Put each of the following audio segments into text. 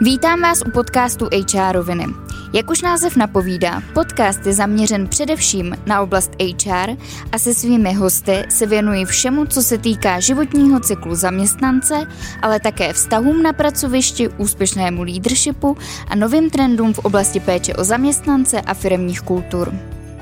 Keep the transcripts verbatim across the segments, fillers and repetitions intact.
Vítám vás u podcastu H R roviny. Jak už název napovídá, podcast je zaměřen především na oblast H R a se svými hosty se věnují všemu, co se týká životního cyklu zaměstnance, ale také vztahům na pracovišti, úspěšnému leadershipu a novým trendům v oblasti péče o zaměstnance a firemních kultur.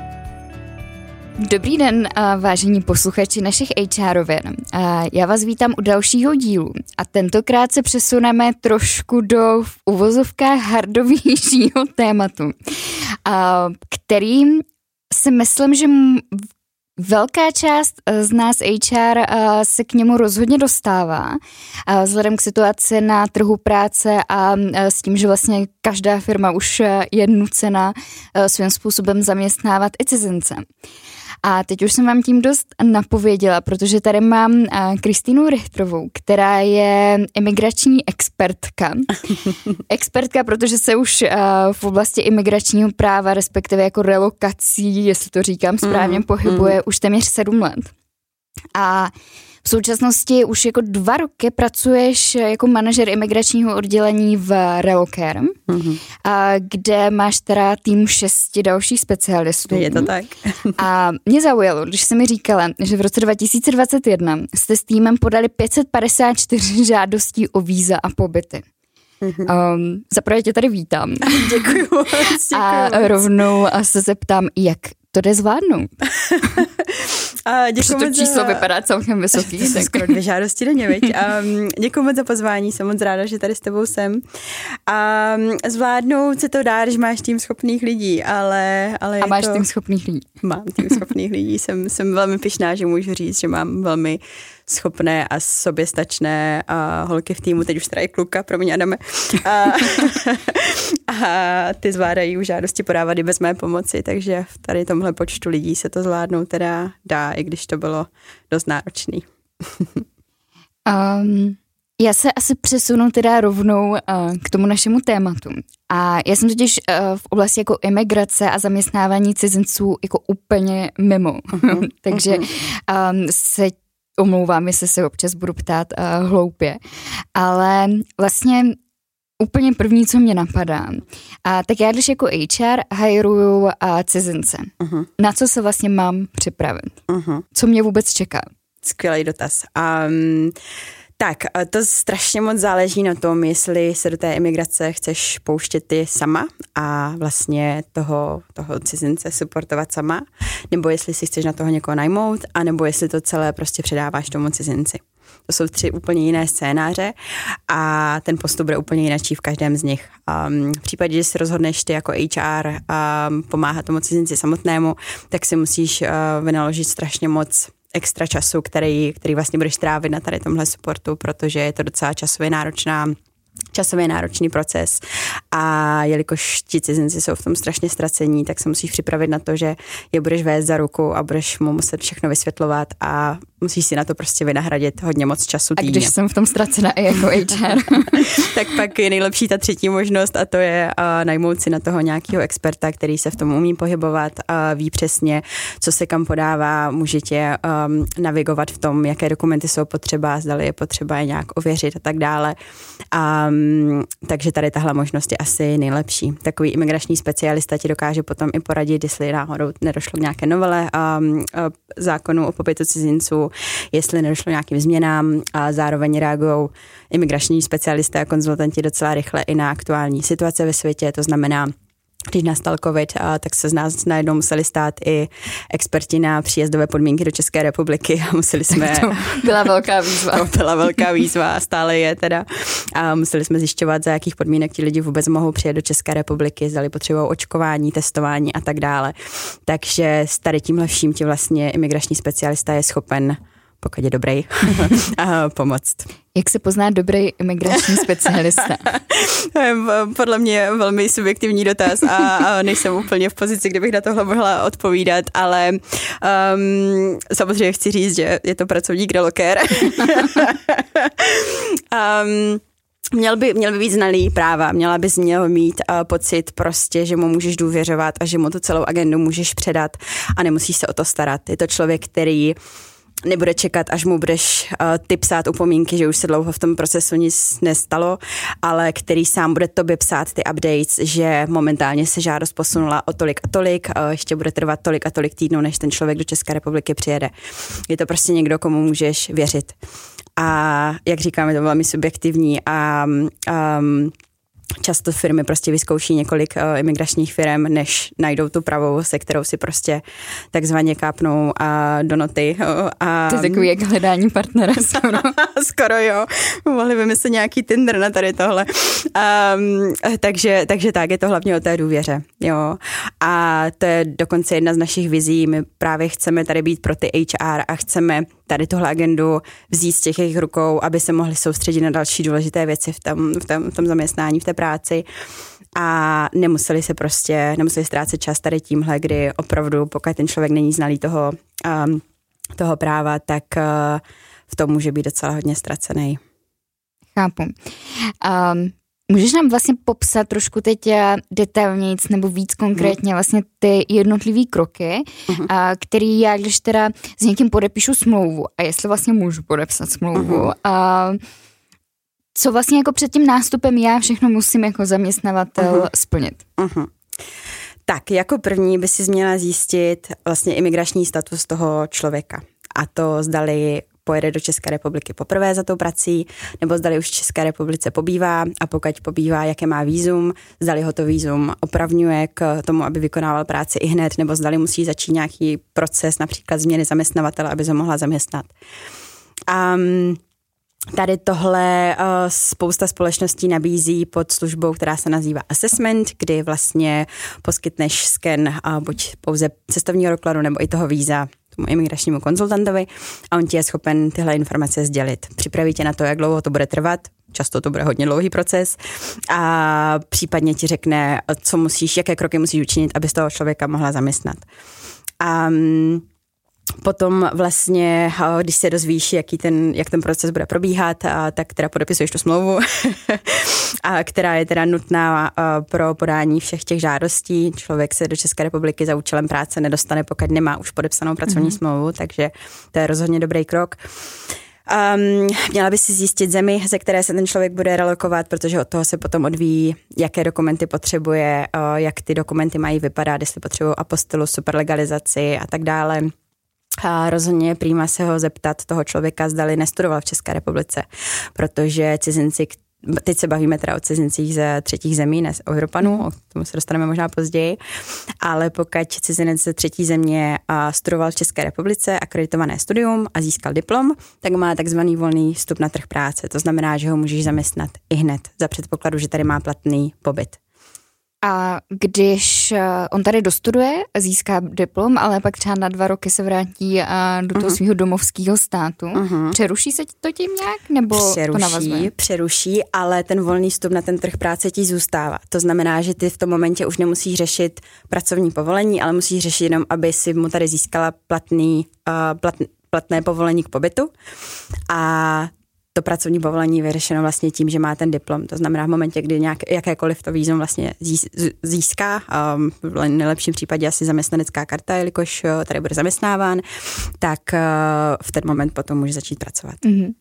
Dobrý den, vážení posluchači našich H R rovin. Já vás vítám u dalšího dílu a tentokrát se přesuneme trošku do v uvozovkách hardovějšího tématu, který si myslím, že velká část z nás H R se k němu rozhodně dostává vzhledem k situaci na trhu práce a s tím, že vlastně každá firma už je nucena svým způsobem zaměstnávat i cizince. A teď už jsem vám tím dost napověděla, protože tady mám Kristýnu Richtrovou, která je imigrační expertka. Expertka, protože se už v oblasti imigračního práva, respektive jako relokací, jestli to říkám správně, mm, pohybuje mm. už téměř sedm let. A v současnosti už jako dva roky pracuješ jako manažer imigračního oddělení v Relocare, mm-hmm. a kde máš teda tým šesti dalších specialistů. Je to tak. A mě zaujalo, když jsi mi říkala, že v roce dva tisíce dvacet jedna jste s týmem podali pět set padesát čtyři žádostí o víza a pobyty. Mm-hmm. Um, zaprvé tě tady vítám. Děkuju moc, děkuju A moc. rovnou se zeptám, jak to jde zvládnout. A děkuji to moc číslo za... vypadá celkem vysoký. To jsou skoro dvě žádosti denně, viď? Um, děkuji moc za pozvání, jsem moc ráda, že tady s tebou jsem. A zvládnout se to dá, když máš tým schopných lidí, ale... ale A máš to... tým schopných lidí? Mám tým schopných lidí, jsem, jsem velmi pyšná, že můžu říct, že mám velmi schopné a soběstačné a holky v týmu, teď už teda i kluka, pro mě Adame. A, a ty zvládají už žádosti podávat i bez mé pomoci, takže v tady tomhle počtu lidí se to zvládnout teda dá, i když to bylo dost náročný. um, já se asi přesunu teda rovnou uh, k tomu našemu tématu. A já jsem totiž uh, v oblasti jako imigrace a zaměstnávání cizinců jako úplně mimo. Uh-huh, Takže uh-huh. um, se omlouvám, jestli se občas budu ptát uh, hloupě, ale vlastně úplně první, co mě napadá, a tak já když jako H R hajruju uh, cizince, uh-huh. na co se vlastně mám připravit? Uh-huh. Co mě vůbec čeká? Skvělý dotaz. Um, tak, to strašně moc záleží na tom, jestli se do té imigrace chceš pouštět ty sama a vlastně toho, toho cizince supportovat sama, nebo jestli si chceš na toho někoho najmout, anebo jestli to celé prostě předáváš tomu cizinci. To jsou tři úplně jiné scénáře a ten postup bude úplně jiný v každém z nich. Um, v případě, že si rozhodneš ty jako H R um, pomáhat tomu cizinci samotnému, tak si musíš uh, vynaložit strašně moc extra času, který, který vlastně budeš trávit na tady tomhle supportu, protože je to docela časově náročná časově náročný proces a jelikož ti cizinci jsou v tom strašně ztracení, tak se musíš připravit na to, že je budeš vést za ruku a budeš mu muset všechno vysvětlovat a musíš si na to prostě vynahradit hodně moc času týdně. A když jsem v tom ztracena i jako H R. Tak pak je nejlepší ta třetí možnost a to je uh, najmout si na toho nějakého experta, který se v tom umí pohybovat a ví přesně, co se kam podává, může tě um, navigovat v tom, jaké dokumenty jsou potřeba, zdali je potřeba je nějak ověřit a tak dále. Um, takže tady tahle možnost je asi nejlepší. Takový imigrační specialista ti dokáže potom i poradit, jestli náhodou nedošlo k nějaké novele um, uh, zákonu o pobytu cizinců, jestli nedošlo nějakým změnám a zároveň reagují imigrační specialisté a konzultanti docela rychle i na aktuální situace ve světě, to znamená, když nastal covid, tak se z nás najednou museli stát i experti na příjezdové podmínky do České republiky a museli jsme... To byla velká výzva. To byla velká výzva a stále je teda. A museli jsme zjišťovat, za jakých podmínek ti lidi vůbec mohou přijet do České republiky, zdali potřebují očkování, testování a tak dále. Takže s tady tímhle vším ti vlastně imigrační specialista je schopen, pokud je dobrý, a pomoct. Jak se pozná dobrý imigrační specialista? Podle mě velmi subjektivní dotaz a, a nejsem úplně v pozici, kde bych na tohle mohla odpovídat, ale um, samozřejmě chci říct, že je to pracovník Relocare. um, Měl by, měl by být znalý práva, měla bys měl mít uh, pocit prostě, že mu můžeš důvěřovat a že mu tu celou agendu můžeš předat a nemusíš se o to starat. Je to člověk, který nebude čekat, až mu budeš uh, ty psát upomínky, že už se dlouho v tom procesu nic nestalo, ale který sám bude tobě psát ty updates, že momentálně se žádost posunula o tolik a tolik, uh, ještě bude trvat tolik a tolik týdnů, než ten člověk do České republiky přijede. Je to prostě někdo, komu můžeš věřit. A jak říkám, je to velmi subjektivní a um, často firmy prostě vyzkouší několik uh, imigračních firm, než najdou tu pravou, se kterou si prostě takzvaně kápnou uh, do noty. Uh, a... To je takový jak hledání partnera skoro. Skoro jo. Mohli vymyslet nějaký Tinder na tady tohle. Um, takže, takže tak, je to hlavně o té důvěře. Jo. A to je dokonce jedna z našich vizí. My právě chceme tady být pro ty H R a chceme tady tuhle agendu vzít z těch jejich rukou, aby se mohli soustředit na další důležité věci v tom, v tom, v tom zaměstnání, v té práci a nemuseli se prostě, nemuseli ztrácet čas tady tímhle, kdy opravdu, pokud ten člověk není znalý toho, um, toho práva, tak uh, v tom může být docela hodně ztracený. Chápu. Um, můžeš nám vlastně popsat trošku teď detailnějc nebo víc konkrétně vlastně ty jednotlivý kroky, uh-huh. a který já, když teda s někým podepíšu smlouvu a jestli vlastně můžu podepsat smlouvu, uh-huh. a co vlastně jako před tím nástupem já všechno musím jako zaměstnavatel uh-huh. splnit. Uh-huh. Tak, jako první by si měla zjistit vlastně imigrační status toho člověka. A to zdali pojede do České republiky poprvé za tou prací, nebo zdali už v České republice pobývá a pokud pobývá, jaké má vízum, zdali ho to vízum opravňuje k tomu, aby vykonával práci i hned, nebo zdali musí začít nějaký proces, například změny zaměstnavatele, aby se mohla zaměstnat. Um, Tady tohle uh, spousta společností nabízí pod službou, která se nazývá assessment, kdy vlastně poskytneš sken uh, buď pouze cestovního dokladu nebo i toho víza tomu imigračnímu konzultantovi a on ti je schopen tyhle informace sdělit. Připraví tě na to, jak dlouho to bude trvat, často to bude hodně dlouhý proces a případně ti řekne, co musíš, jaké kroky musíš učinit, aby z toho člověka mohla zaměstnat. Um, Potom vlastně, když se dozvíš, jaký ten, jak ten proces bude probíhat, tak teda podepisuješ tu smlouvu, a která je teda nutná pro podání všech těch žádostí. Člověk se do České republiky za účelem práce nedostane, pokud nemá už podepsanou pracovní mm-hmm. smlouvu, takže to je rozhodně dobrý krok. Um, měla by si zjistit zemi, ze které se ten člověk bude relokovat, protože od toho se potom odvíjí, jaké dokumenty potřebuje, jak ty dokumenty mají vypadat, jestli potřebují apostilu, superlegalizaci a tak dále. A rozhodně je prima se ho zeptat toho člověka, zdali nestudoval v České republice, protože cizinci, teď se bavíme teda o cizincích ze třetích zemí, ne o Evropanů, o tomu se dostaneme možná později, ale pokud cizinec ze třetí země studoval v České republice akreditované studium a získal diplom, tak má takzvaný volný vstup na trh práce. To znamená, že ho můžeš zaměstnat i hned za předpokladu, že tady má platný pobyt. A když on tady dostuduje, získá diplom, ale pak třeba na dva roky se vrátí a do toho uh-huh. svého domovského státu, uh-huh. přeruší se to tím nějak? Nebo přeruší, to navazuje? Přeruší, ale ten volný vstup na ten trh práce ti zůstává. To znamená, že ty v tom momentě už nemusíš řešit pracovní povolení, ale musíš řešit jenom, aby si mu tady získala platný, uh, platn, platné povolení k pobytu. A to pracovní povolení je vyřešeno vlastně tím, že má ten diplom. To znamená v momentě, kdy nějak, jakékoliv to vízum vlastně získá, um, v nejlepším případě asi zaměstnanecká karta, jelikož tady bude zaměstnáván, tak uh, v ten moment potom může začít pracovat. Mm-hmm.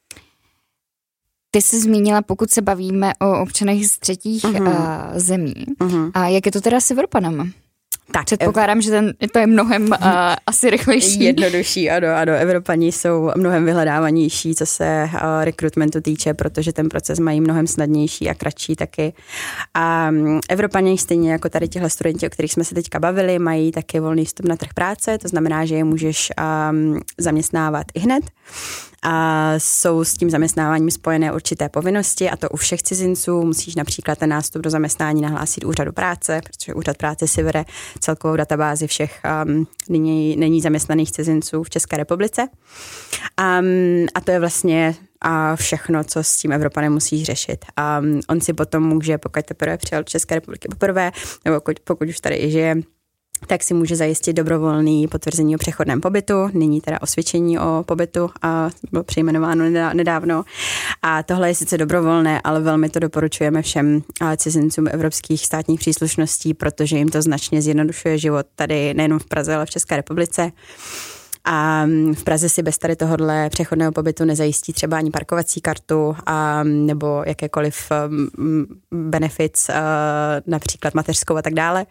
Ty jsi zmínila, pokud se bavíme o občanech z třetích mm-hmm. uh, zemí. Mm-hmm. A jak je to teda s Evropanama? Tak, předpokládám, že ten, to je mnohem uh, asi rychlejší. Jednodušší, ano, ano. Evropani jsou mnohem vyhledávanější, co se uh, rekrutmentu týče, protože ten proces mají mnohem snadnější a kratší taky. A um, Evropani stejně jako tady těhle studenti, o kterých jsme se teďka bavili, mají taky volný vstup na trh práce, to znamená, že je můžeš um, zaměstnávat i hned. A jsou s tím zaměstnáváním spojené určité povinnosti a to u všech cizinců. Musíš například ten nástup do zaměstnání nahlásit úřadu práce, protože úřad práce si vede celkovou databázi všech um, nyní, nyní zaměstnaných cizinců v České republice. Um, a to je vlastně a všechno, co s tím Evropanem musíš řešit. A um, on si potom může, pokud teprve přijel do České republiky poprvé, nebo pokud, pokud už tady i žije, tak si může zajistit dobrovolný potvrzení o přechodném pobytu, nyní teda osvědčení o pobytu a bylo přejmenováno nedávno. A tohle je sice dobrovolné, ale velmi to doporučujeme všem cizincům evropských státních příslušností, protože jim to značně zjednodušuje život tady nejenom v Praze, ale v České republice. A v Praze si bez tady tohohle přechodného pobytu nezajistí třeba ani parkovací kartu a, nebo jakékoliv um, benefits, uh, například mateřskou a tak dále.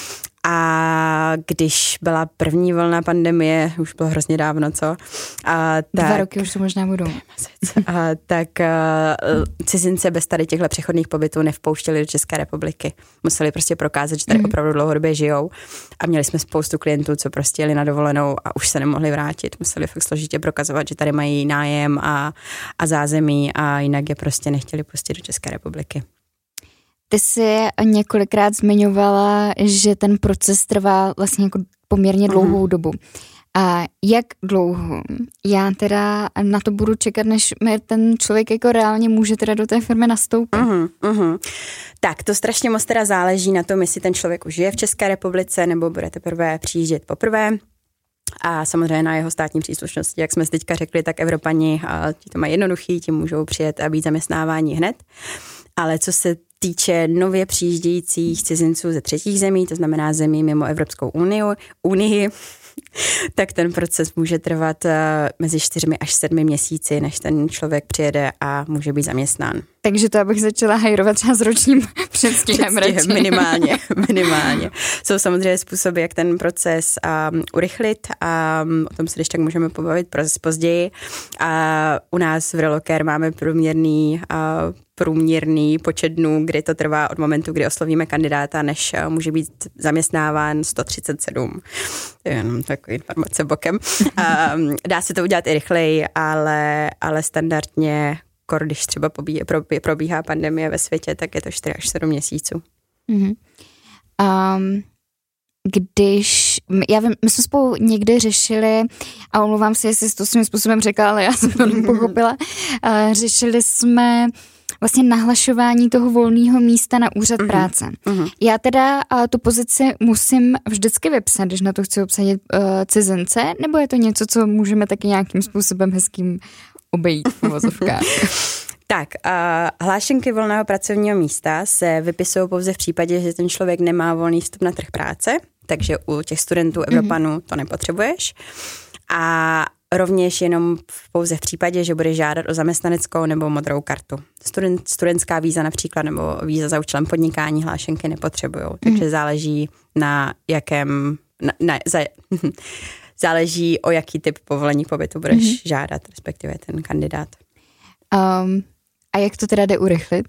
A když byla první vlna pandemie, už bylo hrozně dávno, co? A tak, Dva roky už to možná budou. A, tak uh, cizince bez tady těchto přechodných pobytů nevpouštěli do České republiky. Museli prostě prokázat, že tady mm. opravdu dlouhodobě žijou. A měli jsme spoustu klientů, co prostě jeli na dovolenou a už se nemohli vrátit. Museli fakt složitě prokazovat, že tady mají nájem a, a zázemí a jinak je prostě nechtěli pustit do České republiky. Ty jsi několikrát zmiňovala, že ten proces trvá vlastně jako poměrně dlouhou mm. dobu. A jak dlouho? Já teda na to budu čekat, než mi ten člověk jako reálně může teda do té firmy nastoupit. Mm, mm. Tak, to strašně moc teda záleží na tom, jestli ten člověk už žije v České republice nebo bude teprve přijíždět poprvé. A samozřejmě na jeho státní příslušnosti, jak jsme si teďka řekli, tak Evropani, ti to mají jednoduchý, ti můžou přijet a být zaměstnávání hned. Ale co se týče nově přijíždějících cizinců ze třetích zemí, to znamená zemí mimo Evropskou unii, unii tak ten proces může trvat mezi čtyřmi až sedmi měsíci, než ten člověk přijede a může být zaměstnán. Takže to, abych začala hajrovat třeba s ročním předstihem. Předstihem minimálně, minimálně. Jsou samozřejmě způsoby, jak ten proces um, urychlit a um, o tom se když tak můžeme pobavit později. A u nás v Relocare máme průměrný uh, průměrný počet dnů, kdy to trvá od momentu, kdy oslovíme kandidáta, než může být zaměstnáván sto třicet sedm. To je jenom takový informace bokem. Um, dá se to udělat i rychleji, ale, ale standardně, když třeba pobíhá, probíhá pandemie ve světě, tak je to čtyři až sedm měsíců. Mm-hmm. Um, když, já vím, my jsme spolu někdy řešili, a omlouvám se, jestli jsi to svým způsobem řekla, ale já jsem to nepochopila, uh, řešili jsme vlastně nahlašování toho volného místa na úřad uh-huh. práce. Uh-huh. Já teda uh, tu pozici musím vždycky vypsat, když na to chci obsadit uh, cizince, nebo je to něco, co můžeme taky nějakým způsobem hezkým obejít v uvozovkách? Tak, uh, hlášenky volného pracovního místa se vypisují pouze v případě, že ten člověk nemá volný vstup na trh práce, takže u těch studentů Evropanů uh-huh. to nepotřebuješ. A rovněž jenom pouze v případě, že bude žádat o zaměstnaneckou nebo modrou kartu. Student, studentská víza například nebo víza za účelem podnikání hlášenky nepotřebujou, mm. takže záleží na jakém, na, na, za, záleží o jaký typ povolení pobytu budeš mm. žádat, respektive ten kandidát. Um, a jak to teda jde urychlit?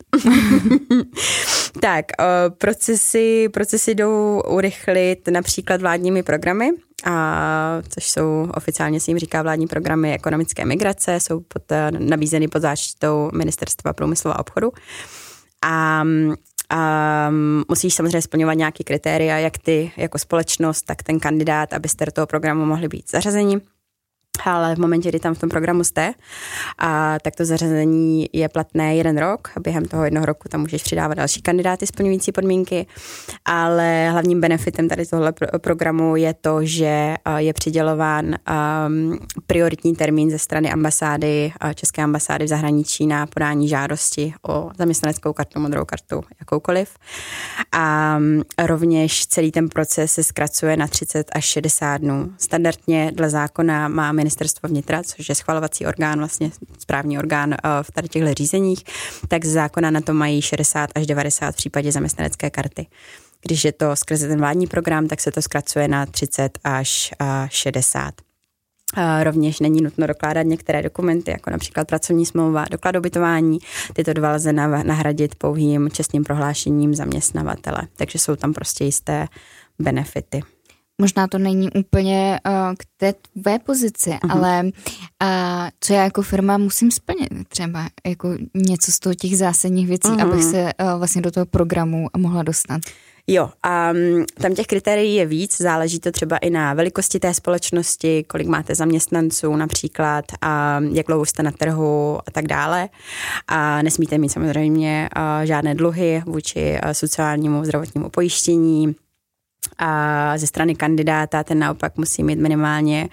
Tak, uh, procesy, procesy jdou urychlit například vládními programy, a což jsou oficiálně se jim říká vládní programy ekonomické migrace, jsou pod, nabízeny pod záštitou Ministerstva průmyslu a obchodu. A, a musíš samozřejmě splňovat nějaké kritéria, jak ty jako společnost, tak ten kandidát, abyste do toho programu mohli být zařazeni. Ale v momentě, kdy tam v tom programu jste, a tak to zařazení je platné jeden rok a během toho jednoho roku tam můžeš přidávat další kandidáty splňující podmínky, ale hlavním benefitem tady tohle programu je to, že je přidělován um, prioritní termín ze strany ambasády, České ambasády v zahraničí na podání žádosti o zaměstnaneckou kartu, modrou kartu, jakoukoliv. A rovněž celý ten proces se zkracuje na třicet až šedesát dnů. Standardně dle zákona má Ministerstvo vnitra, což je schvalovací orgán, vlastně správní orgán v tady těchto řízeních, tak z zákona na to mají šedesát až devadesát v případě zaměstnanecké karty. Když je to skrze ten vládní program, tak se to zkracuje na třicet až šedesát. Rovněž není nutno dokládat některé dokumenty, jako například pracovní smlouva, doklad o ubytování. Tyto dva lze nahradit pouhým čestným prohlášením zaměstnavatele. Takže jsou tam prostě jisté benefity. Možná to není úplně uh, k té tvé pozici, uh-huh. ale uh, co já jako firma musím splnit třeba jako něco z toho těch zásadních věcí, uh-huh. abych se uh, vlastně do toho programu mohla dostat. Jo, a um, tam těch kritérií je víc, záleží to třeba i na velikosti té společnosti, kolik máte zaměstnanců například, a jak dlouho jste na trhu a tak dále. A nesmíte mít samozřejmě uh, žádné dluhy vůči uh, sociálnímu zdravotnímu pojištění. A ze strany kandidáta ten naopak musí mít minimálně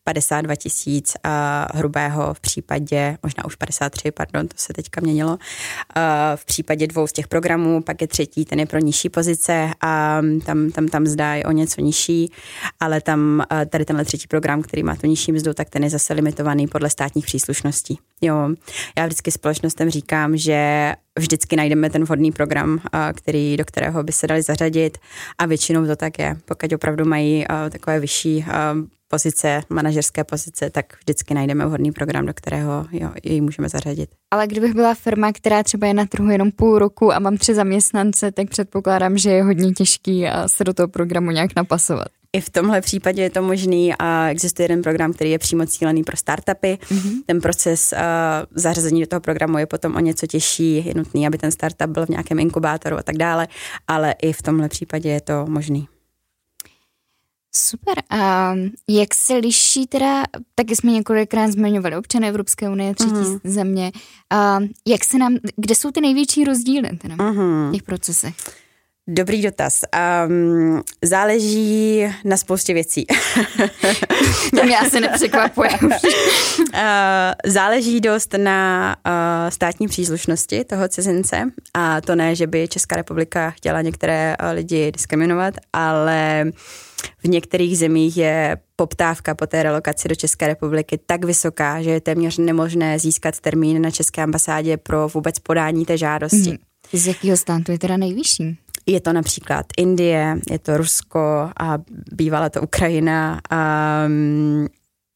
padesát dva tisíc uh, hrubého v případě, možná už padesát tři, pardon, to se teďka měnilo, uh, v případě dvou z těch programů, pak je třetí, ten je pro nižší pozice a tam, tam, tam mzda je o něco nižší, ale tam uh, tady tenhle třetí program, který má tu nižší mzdu, tak ten je zase limitovaný podle státních příslušností. Jo, já vždycky společnostem říkám, že vždycky najdeme ten vhodný program, který, do kterého by se dali zařadit a většinou to tak je. Pokud opravdu mají takové vyšší pozice, manažerské pozice, tak vždycky najdeme vhodný program, do kterého jo, jej můžeme zařadit. Ale kdybych byla firma, která třeba je na trhu jenom půl roku a mám tři zaměstnance, tak předpokládám, že je hodně těžký se do toho programu nějak napasovat. I v tomhle případě je to možný a existuje jeden program, který je přímo cílený pro startupy. Mm-hmm. Ten proces uh, zařazení do toho programu je potom o něco těžší, je nutný, aby ten startup byl v nějakém inkubátoru a tak dále, ale i v tomhle případě je to možný. Super. A jak se liší teda, taky jsme několikrát zmiňovali občany Evropské unie, třetí mm-hmm. země, a jak se nám, kde jsou ty největší rozdíly teda mm-hmm. v těch procesech? Dobrý dotaz. Um, záleží na spoustě věcí. To mě asi nepřekvapuje. uh, záleží dost na uh, státní příslušnosti toho cizince a to ne, že by Česká republika chtěla některé uh, lidi diskriminovat, ale v některých zemích je poptávka po té relokaci do České republiky tak vysoká, že je téměř nemožné získat termín na české ambasádě pro vůbec podání té žádosti. Hmm. Z jakého státu je teda nejvyšší? Je to například Indie, je to Rusko a bývala to Ukrajina, um,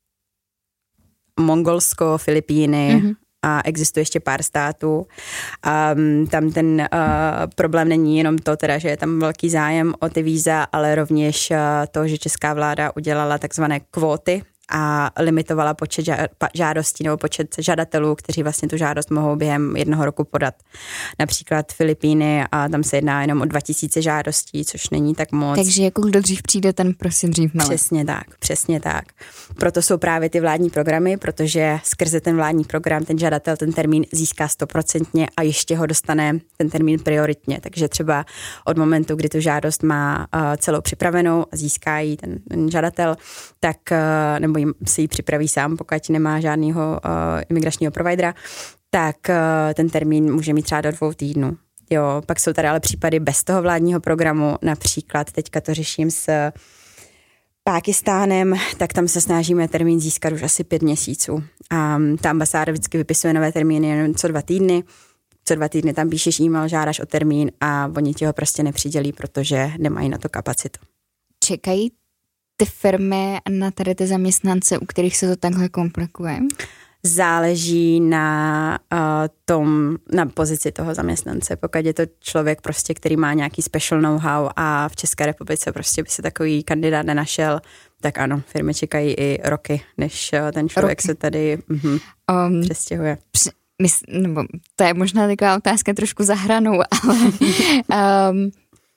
Mongolsko, Filipíny mm-hmm. a existuje ještě pár států. Um, tam ten uh, problém není jenom to, teda, že je tam velký zájem o ty víza, ale rovněž uh, to, že česká vláda udělala takzvané kvóty a limitovala počet žádostí nebo počet žadatelů, kteří vlastně tu žádost mohou během jednoho roku podat. Například Filipíny a tam se jedná jenom o dva tisíce žádostí, což není tak moc. Takže jako kdo dřív přijde, ten prosím dřív malý. Přesně tak, přesně tak. Proto jsou právě ty vládní programy, protože skrze ten vládní program ten žadatel ten termín získá stoprocentně a ještě ho dostane ten termín prioritně. Takže třeba od momentu, kdy tu žádost má uh, celou připravenou a získá ji ten, ten žadatel, tak uh, nebo si ji připraví sám, pokud nemá žádného uh, imigračního providera, tak uh, ten termín může mít třeba do dvou týdnů. Jo, pak jsou tady ale případy bez toho vládního programu, například teďka to řeším s Pákistánem, tak tam se snažíme termín získat už asi pět měsíců. A ta ambasáda vždycky vypisuje nové termíny jenom co dva týdny. Co dva týdny tam píšeš e-mail, žádáš o termín a oni ti ho prostě nepřidělí, protože nemají na to kapacitu. Čekají ty firmy na tady ty zaměstnance, u kterých se to takhle komplikuje? Záleží na uh, tom, na pozici toho zaměstnance. Pokud je to člověk prostě, který má nějaký special know-how a v České republice prostě by se takový kandidát nenašel, tak ano, firmy čekají i roky, než uh, ten člověk roky. se tady uh, um, přestěhuje. Při, mys, nebo, to je možná taková otázka trošku za hranou, ale um,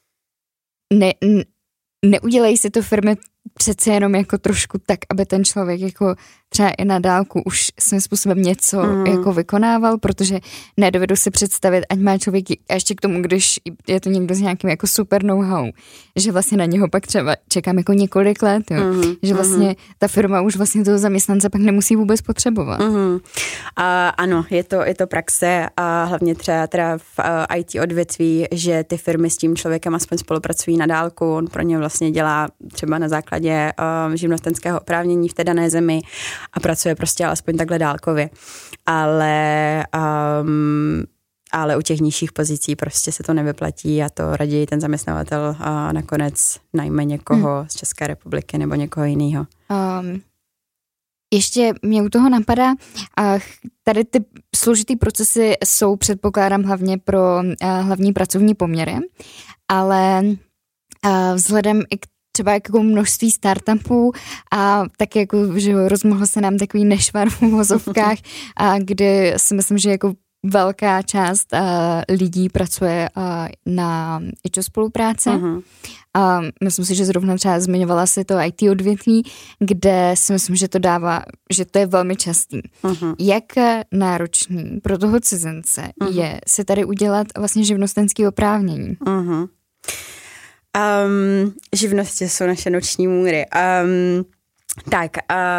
ne, ne, neudělají si to firmy přece jenom jako trošku tak, aby ten člověk jako třeba i na dálku už svým způsobem něco mm. jako vykonával, protože nedovedu si představit, ať má člověk, a ještě k tomu, když je to někdo s nějakým jako super know-how, že vlastně na něho pak třeba čekám jako několik let, jo. Mm. že vlastně ta firma už vlastně toho zaměstnance pak nemusí vůbec potřebovat. Mm. A ano, je to, je to praxe a hlavně třeba teda v uh, í té odvětví, že ty firmy s tím člověkem aspoň spolupracují na dálku, on pro ně vlastně dělá třeba na základě uh, živnostenského oprávnění v té dané zemi a pracuje prostě alespoň takhle dálkově. Ale, um, ale u těch nižších pozicí prostě se to nevyplatí a to raději ten zaměstnavatel a nakonec najme někoho hmm. z České republiky nebo někoho jiného. Um, ještě mě u toho napadá, a tady ty složitý procesy jsou, předpokládám, hlavně pro uh, hlavní pracovní poměry, ale uh, vzhledem i k třeba jako množství startupů a tak jako, že rozmohl se nám takový nešvar v uvozovkách, a kdy si myslím, že jako velká část uh, lidí pracuje uh, na í čé spolupráce. Uh-huh. A myslím si, že zrovna třeba zmiňovala si to í té odvětví, kde si myslím, že to dává, že to je velmi častý. Uh-huh. Jak náročný pro toho cizince uh-huh. je si tady udělat vlastně živnostenské oprávnění? Uh-huh. Um, živnosti jsou naše noční můry. Um, Tak,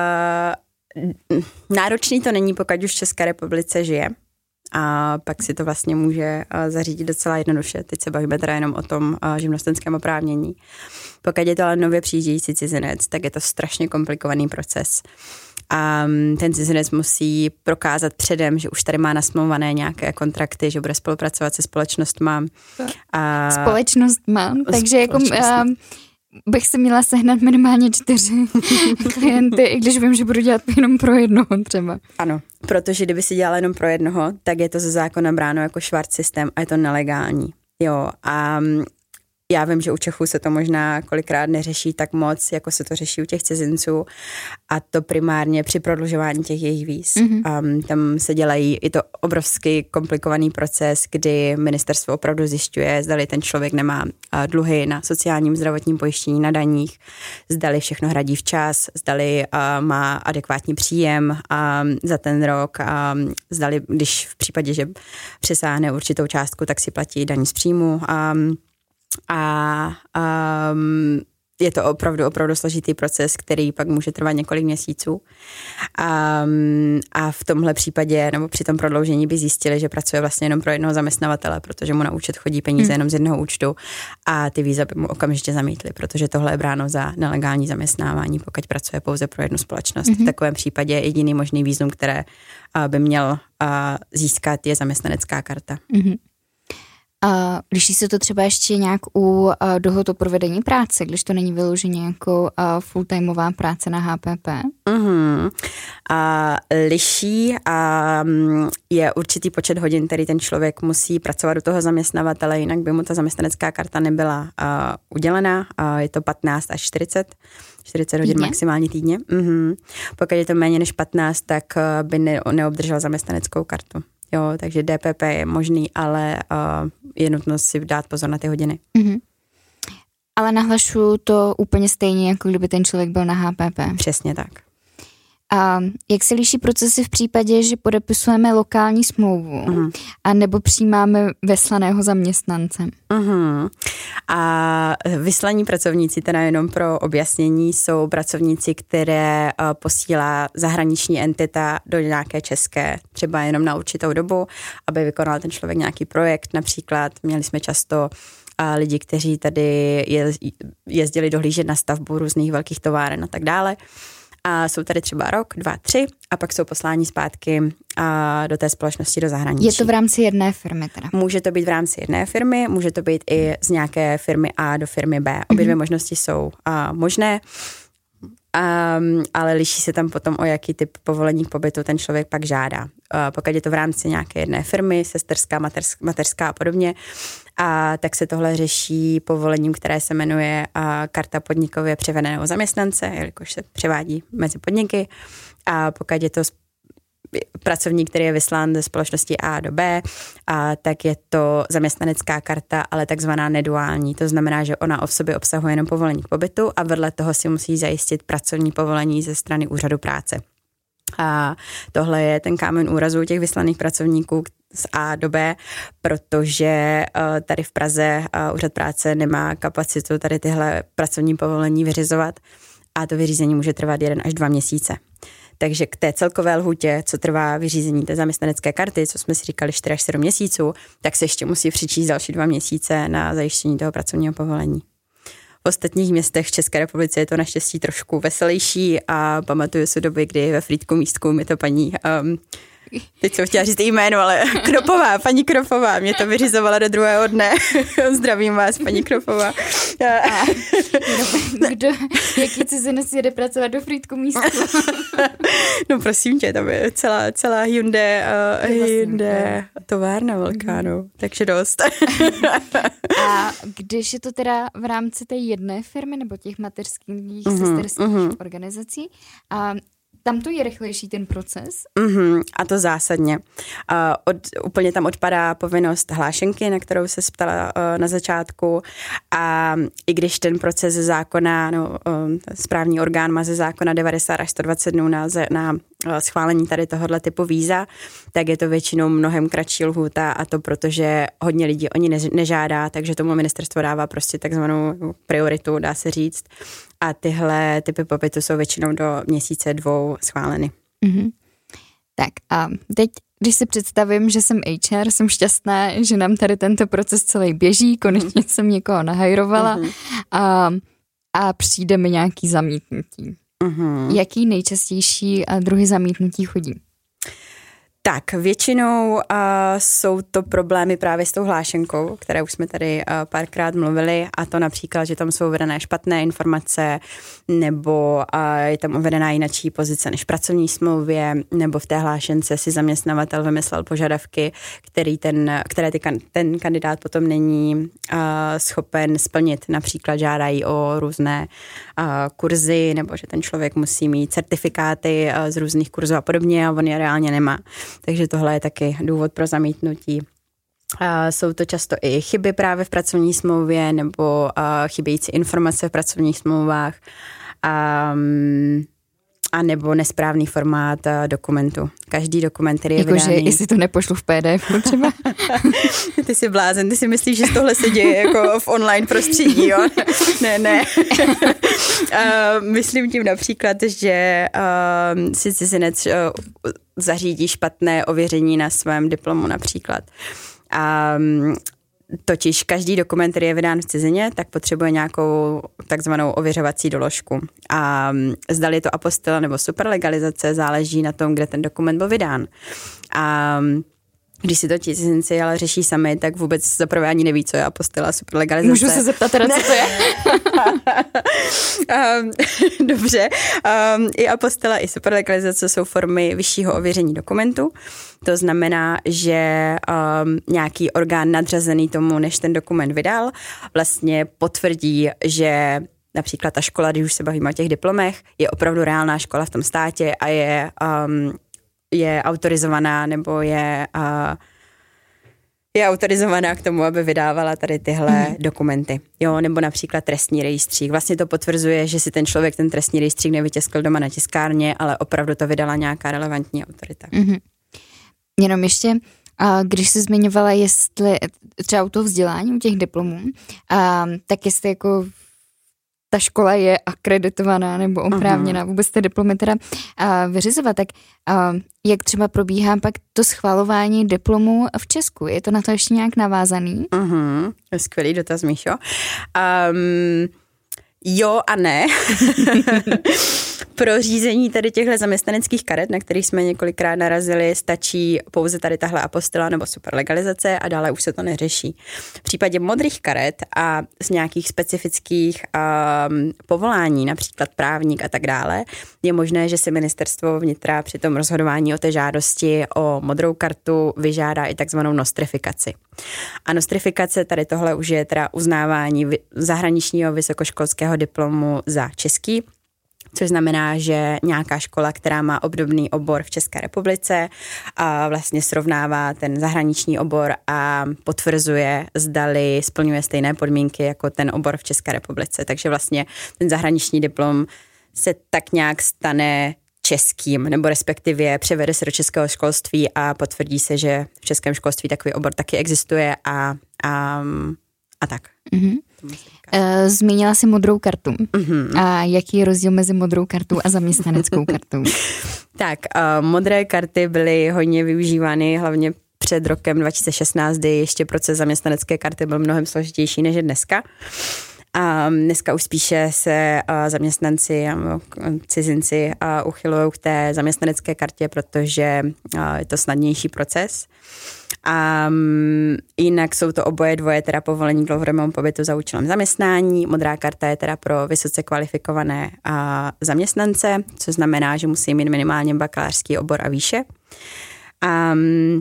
uh, náročný to není, pokud už v České republice žije. A pak si to vlastně může zařídit docela jednoduše. Teď se bavíme teda jenom o tom živnostenském oprávnění. Pokud je to ale nově přijíždějící cizinec, tak je to strašně komplikovaný proces. A ten cizinec musí prokázat předem, že už tady má nasmlouvané nějaké kontrakty, že bude spolupracovat se společnostma. A... Společnostma, takže jako... A... bych si měla sehnat minimálně čtyři klienty, i když vím, že budu dělat jenom pro jednoho třeba. Ano, protože kdyby si dělala jenom pro jednoho, tak je to ze zákona bráno jako švart systém a je to nelegální. Jo, a já vím, že u Čechů se to možná kolikrát neřeší tak moc, jako se to řeší u těch cizinců, a to primárně při prodlužování těch jejich víz. Mm-hmm. Um, tam se dělají, je to obrovský komplikovaný proces, kdy ministerstvo opravdu zjišťuje, zdali ten člověk nemá uh, dluhy na sociálním zdravotním pojištění, na daních, zdali všechno hradí včas, zdali uh, má adekvátní příjem um, za ten rok, um, zdali, když v případě, že přesáhne určitou částku, tak si platí daň z příjmu. Um, A um, je to opravdu, opravdu složitý proces, který pak může trvat několik měsíců. Um, a v tomhle případě, nebo při tom prodloužení by zjistili, že pracuje vlastně jenom pro jednoho zaměstnavatele, protože mu na účet chodí peníze hmm. jenom z jednoho účtu a ty víza by mu okamžitě zamítli, protože tohle je bráno za nelegální zaměstnávání, pokud pracuje pouze pro jednu společnost. Hmm. V takovém případě jediný možný vízum, které uh, by měl uh, získat, je zaměstnanecká karta. Hmm. A liší se to třeba ještě nějak u a, dohod o provedení práce, když to není vyloženě jako full-timeová práce na H P P? Mm-hmm. A liší a je určitý počet hodin, který ten člověk musí pracovat u toho zaměstnavatele, jinak by mu ta zaměstnanecká karta nebyla a, udělená. A je to patnáct až čtyřicet. čtyřicet hodin týdně? Maximálně týdně. Mm-hmm. Pokud je to méně než patnáct, tak by ne, neobdržel zaměstnaneckou kartu. Jo, takže D P P je možný, ale uh, je nutno si dát pozor na ty hodiny. Mm-hmm. Ale nahlašuju to úplně stejně, jako kdyby ten člověk byl na H P P. Přesně tak. A jak se liší procesy v případě, že podepisujeme lokální smlouvu mm. a nebo přijímáme veslaného zaměstnance? Mm. A vyslaní pracovníci, teda jenom pro objasnění, jsou pracovníci, které uh, posílá zahraniční entita do nějaké české, třeba jenom na určitou dobu, aby vykonal ten člověk nějaký projekt. Například měli jsme často uh, lidi, kteří tady je, jezdili dohlížet na stavbu různých velkých továren a tak dále. A jsou tady třeba rok, dva, tři a pak jsou posláni zpátky a do té společnosti do zahraničí. Je to v rámci jedné firmy teda? Může to být v rámci jedné firmy, může to být i z nějaké firmy A do firmy B. Obě dvě mm-hmm. možnosti jsou a, možné, a, ale liší se tam potom, o jaký typ povolení k pobytu ten člověk pak žádá. A pokud je to v rámci nějaké jedné firmy, sesterská, mateřská, mateřská a podobně, a tak se tohle řeší povolením, které se jmenuje a, karta podnikově převedeného zaměstnance, jelikož se převádí mezi podniky. A pokud je to pracovník, který je vyslán ze společnosti A do B, a tak je to zaměstnanecká karta, ale takzvaná neduální. To znamená, že ona v sobě obsahuje jenom povolení k pobytu a vedle toho si musí zajistit pracovní povolení ze strany úřadu práce. A tohle je ten kámen úrazu těch vyslaných pracovníků z A do B, protože tady v Praze úřad práce nemá kapacitu tady tyhle pracovní povolení vyřizovat a to vyřízení může trvat jeden až dva měsíce. Takže k té celkové lhůtě, co trvá vyřízení té zaměstnanecké karty, co jsme si říkali čtyři až sedm měsíců, tak se ještě musí přičíst další dva měsíce na zajištění toho pracovního povolení. V ostatních městech v České republice je to naštěstí trošku veselější a pamatuju si doby, kdy ve Frýdku místku mi to paní, um, teď jsem chtěla říct jméno, ale Kropová, paní Kropová, mě to vyřizovala do druhého dne. Zdravím vás, paní Kropová. A, kdo, jaký cizinec jede pracovat do Frýdku místku? No prosím tě, tam je celá, celá Hyundai, uh, Hyundai továrna velká, no, takže dost. A když je to teda v rámci té jedné firmy nebo těch mateřských, uh-huh, sesterských uh-huh. organizací, a tam to je rychlejší ten proces? Mm-hmm, a to zásadně. Uh, od, úplně tam odpadá povinnost hlášenky, na kterou se ptala uh, na začátku a i když ten proces ze zákona, no, uh, správní orgán má ze zákona devadesát až sto dvacet dnů na, na uh, schválení tady tohohle typu víza, tak je to většinou mnohem kratší lhůta a to protože hodně lidí oni ne, nežádá, takže tomu ministerstvo dává prostě takzvanou prioritu, dá se říct. a tyhle typy pobytu jsou většinou do měsíce dvou schváleny. Mm-hmm. Tak a teď, když si představím, že jsem H R, jsem šťastná, že nám tady tento proces celý běží, konečně mm-hmm. jsem někoho nahajrovala mm-hmm. a, a přijde mi nějaký zamítnutí. Mm-hmm. Jaký nejčastější druhy zamítnutí chodí? Tak, většinou uh, jsou to problémy právě s tou hlášenkou, které už jsme tady uh, párkrát mluvili, a to například, že tam jsou uvedené špatné informace, nebo uh, je tam uvedená jinačí pozice než v pracovní smlouvě, nebo v té hlášence si zaměstnavatel vymyslel požadavky, který ten, které ty, ten kandidát potom není uh, schopen splnit. Například žádají o různé uh, kurzy, nebo že ten člověk musí mít certifikáty uh, z různých kurzů a podobně, a on je reálně nemá. Takže tohle je taky důvod pro zamítnutí. A jsou to často i chyby právě v pracovní smlouvě nebo chybějící informace v pracovních smlouvách a, a nebo nesprávný formát dokumentu. Každý dokument, který je jako vydaný... Jakože jestli to nepošlu v P D F třeba? Ty jsi blázen, ty si myslíš, že tohle se děje jako v online prostředí, jo? Ne, ne. uh, myslím tím například, že uh, si cizinec uh, zařídí špatné ověření na svém diplomu například. Um, Totiž každý dokument, který je vydán v cizině, tak potřebuje nějakou takzvanou ověřovací doložku. A zdali je to apostila nebo superlegalizace, záleží na tom, kde ten dokument byl vydán. A když si to ti cizinci ale řeší sami, tak vůbec zaprvé ani neví, co je apostila, superlegalizace. Můžu se zeptat teda, co to je? um, dobře. Um, I apostila, i superlegalizace jsou formy vyššího ověření dokumentu. To znamená, že um, nějaký orgán nadřazený tomu, než ten dokument vydal, vlastně potvrdí, že například ta škola, když už se bavíme o těch diplomech, je opravdu reálná škola v tom státě a je... Um, je autorizovaná nebo je, uh, je autorizovaná k tomu, aby vydávala tady tyhle mm. dokumenty. Jo, nebo například trestní rejstřík. Vlastně to potvrzuje, že si ten člověk ten trestní rejstřík nevytiskl doma na tiskárně, ale opravdu to vydala nějaká relevantní autorita. Mm-hmm. Jenom ještě, když jsi zmiňovala, jestli třeba u toho vzdělání, u těch diplomů, tak jestli jako ta škola je akreditovaná nebo oprávněná vůbec ty diplomy teda a, vyřizovat, tak a, jak třeba probíhá pak to schvalování diplomů v Česku? Je to na to ještě nějak navázaný? Uh-huh. Skvělý dotaz, Míšo. Um, jo a ne. Pro řízení tady těchto zaměstnaneckých karet, na kterých jsme několikrát narazili, stačí pouze tady tahle apostila nebo superlegalizace a dále už se to neřeší. V případě modrých karet a z nějakých specifických um, povolání, například právník a tak dále, je možné, že si ministerstvo vnitra při tom rozhodování o té žádosti o modrou kartu vyžádá i takzvanou nostrifikaci. A nostrifikace, tady tohle už je teda uznávání zahraničního vysokoškolského diplomu za český, což znamená, že nějaká škola, která má obdobný obor v České republice, a vlastně srovnává ten zahraniční obor a potvrzuje, zdali splňuje stejné podmínky jako ten obor v České republice. Takže vlastně ten zahraniční diplom se tak nějak stane českým, nebo respektive převede se do českého školství a potvrdí se, že v českém školství takový obor taky existuje a, a, a tak. Mm-hmm. Zmínila jsi modrou kartu. Mm-hmm. A jaký je rozdíl mezi modrou kartou a zaměstnaneckou kartou? Tak, uh, modré karty byly hodně využívány hlavně před rokem dva tisíce šestnáct, kdy ještě proces zaměstnanecké karty byl mnohem složitější než je dneska. A dneska už spíše se uh, zaměstnanci a cizinci uh, uchylují k té zaměstnanecké kartě, protože uh, je to snadnější proces. A um, jinak jsou to oboje dvoje teda povolení k dlouhodobému pobytu za účelem zaměstnání. Modrá karta je teda pro vysoce kvalifikované uh, zaměstnance, což znamená, že musí mít minimálně bakalářský obor a výše. Um,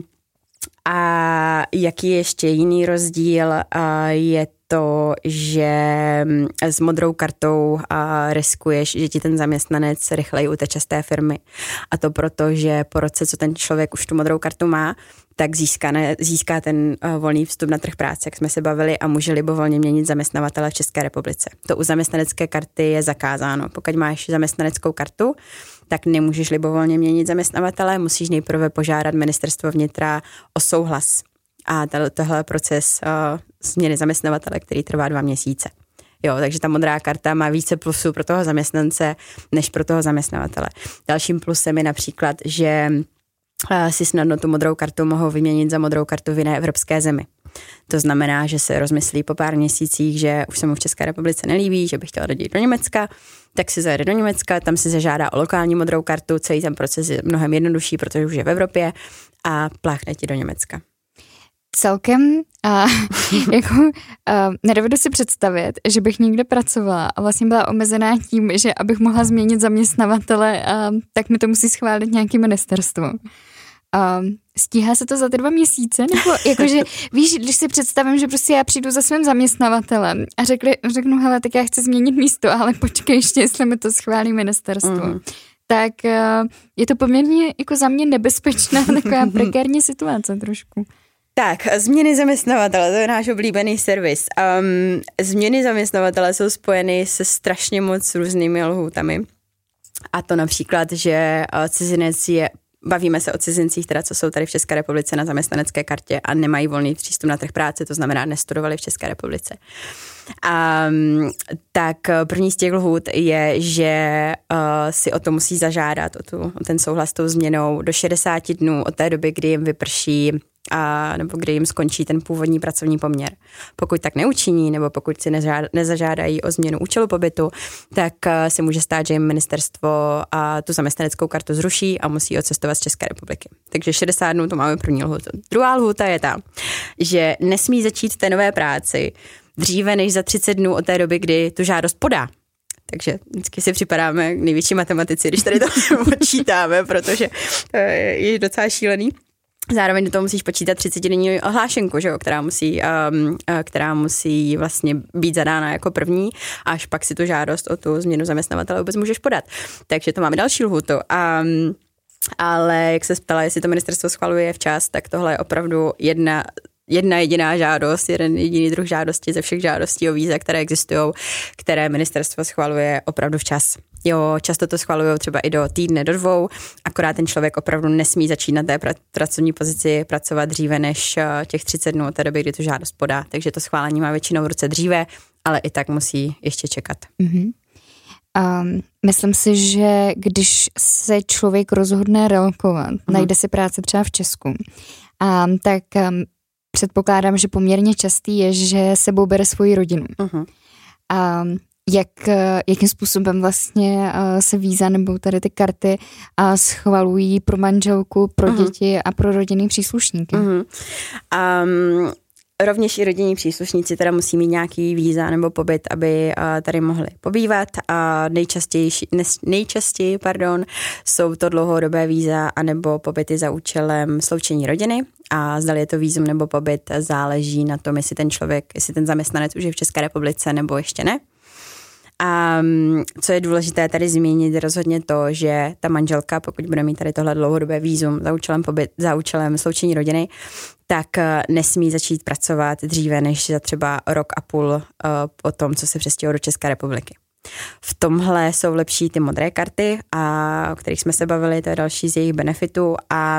a jaký je ještě jiný rozdíl, uh, je to, že s modrou kartou a riskuješ, že ti ten zaměstnanec rychleji uteče z té firmy. A to proto, že po roce, co ten člověk už tu modrou kartu má, tak získá, ne, získá ten uh, volný vstup na trh práce, jak jsme se bavili, a může libovolně měnit zaměstnavatele v České republice. To u zaměstnanecké karty je zakázáno. Pokud máš zaměstnaneckou kartu, tak nemůžeš libovolně měnit zaměstnavatele, musíš nejprve požádat ministerstvo vnitra o souhlas. A tohle proces uh, změny zaměstnavatele, který trvá dva měsíce. Jo, takže ta modrá karta má více plusů pro toho zaměstnance, než pro toho zaměstnavatele. Dalším plusem je například, že si snadno tu modrou kartu mohou vyměnit za modrou kartu v jiné evropské zemi. To znamená, že se rozmyslí po pár měsících, že už se mu v České republice nelíbí, že by chtěl jít do Německa, tak si zajede do Německa, tam si zažádá o lokální modrou kartu, celý ten proces je mnohem jednodušší, protože už je v Evropě a pláchne ti do Německa. Celkem a jako a nedovedu si představit, že bych někde pracovala a vlastně byla omezená tím, že abych mohla změnit zaměstnavatele, a tak mi to musí schválit nějaký ministerstvo. A stíhá se to za ty dva měsíce? Nebo jakože, víš, když si představím, že prostě já přijdu za svým zaměstnavatelem a řekli, řeknu, hele, tak já chci změnit místo, ale počkej ještě, jestli mi to schválí ministerstvo. Mm. Tak je to poměrně jako za mě nebezpečná taková prekérní situace trošku. Tak, změny zaměstnavatele, to je náš oblíbený servis. Um, změny zaměstnavatele jsou spojeny se strašně moc různými lhůtami. A to například, že cizinec je, bavíme se o cizincích, teda co jsou tady v České republice na zaměstnanecké kartě a nemají volný přístup na trh práce, to znamená nestudovali v České republice. Um, tak první z těch lhůt je, že uh, si o to musí zažádat, o, tu, o ten souhlas s tou změnou do šedesáti dnů od té doby, kdy jim vyprší a, nebo kdy jim skončí ten původní pracovní poměr. Pokud tak neučiní, nebo pokud si nežád, nezažádají o změnu účelu pobytu, tak uh, se může stát, že jim ministerstvo a tu zaměstnaneckou kartu zruší a musí odcestovat z České republiky. Takže šedesát dnů to máme první lhůtu. Druhá lhůta je ta, že nesmí začít v té nové práci dříve než za třicet dnů od té doby, kdy tu žádost podá. Takže vždycky si připadáme k největší matematici, když tady to počítáme, protože je docela šílený. Zároveň do toho musíš počítat třicetidenní ohlášenku, že jo, která musí, um, která musí vlastně být zadána jako první, až pak si tu žádost o tu změnu zaměstnavatele vůbec můžeš podat. Takže to máme další lhůtu. Um, ale jak se ptala, jestli to ministerstvo schvaluje včas, tak tohle je opravdu jedna jedna jediná žádost, jeden jediný druh žádosti ze všech žádostí o víza, které existují, které ministerstvo schvaluje opravdu včas. Jo, často to schvalují třeba i do týdne, do dvou, akorát ten člověk opravdu nesmí začít na té pra- pracovní pozici pracovat dříve než těch třicet dnů od té doby, kdy tu žádost podá. Takže to schválení má většinou v ruce dříve, ale i tak musí ještě čekat. Mm-hmm. Um, myslím si, že když se člověk rozhodne relokovat, mm-hmm. najde si práci třeba v Česku, um, tak um, předpokládám, že poměrně častý je, že sebou bere svoji rodinu. Uh-huh. A jak, jakým způsobem vlastně se víza nebo tady ty karty schvalují pro manželku, pro uh-huh. děti a pro rodinný příslušníky? Uh-huh. Um, rovněž i rodinní příslušníci teda musí mít nějaký víza nebo pobyt, aby tady mohli pobývat. A nejčastěji, nejčastěji pardon, jsou to dlouhodobé víza anebo pobyty za účelem sloučení rodiny. A zdali je to vízum nebo pobyt, záleží na tom, jestli ten člověk, jestli ten zaměstnanec už je v České republice nebo ještě ne. A co je důležité tady zmínit, rozhodně to, že ta manželka, pokud bude mít tady tohle dlouhodobé vízum za účelem pobyt, za účelem sloučení rodiny, tak nesmí začít pracovat dříve než za třeba rok a půl po tom, co se přestěhuje do České republiky. V tomhle jsou lepší ty modré karty, a o kterých jsme se bavili, to je další z jejich benefitů, a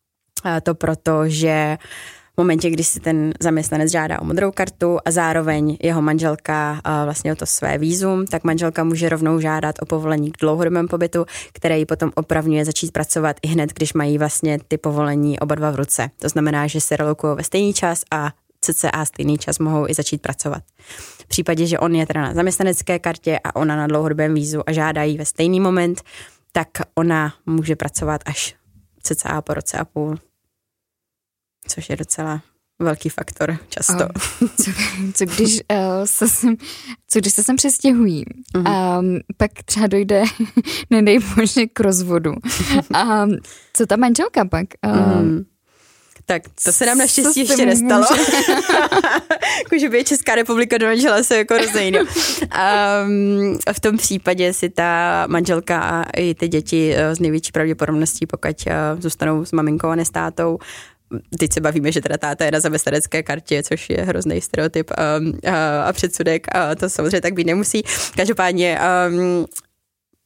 to proto, že v momentě, kdy si ten zaměstnanec žádá o modrou kartu a zároveň jeho manželka vlastně o to své vízum, tak manželka může rovnou žádat o povolení k dlouhodobému pobytu, které ji potom opravňuje začít pracovat i hned, když mají vlastně ty povolení oba dva v ruce. To znamená, že se relokují ve stejný čas a cca stejný čas mohou i začít pracovat. V případě, že on je teda na zaměstnanecké kartě a ona na dlouhodobém vízu a žádá jí ve stejný moment, tak ona může pracovat až cca po roce a půl. Což je docela velký faktor často. A co, co, když, uh, se sem, co když se sem přestěhují uh-huh. a pak třeba dojde, nedej bože, k rozvodu. A co ta manželka pak? Uh, uh-huh. Tak to se nám naštěstí ještě nestalo. Jakože by Česká republika do manžela se jako rozejde. Um, v tom případě si ta manželka a i ty děti z největší pravděpodobností, pokud uh, zůstanou s maminkou a ne s tátou, teď se bavíme, že teda táta je na zaměstnanecké kartě, což je hrozný stereotyp a, a, a předsudek, a to samozřejmě tak být nemusí. Každopádně um,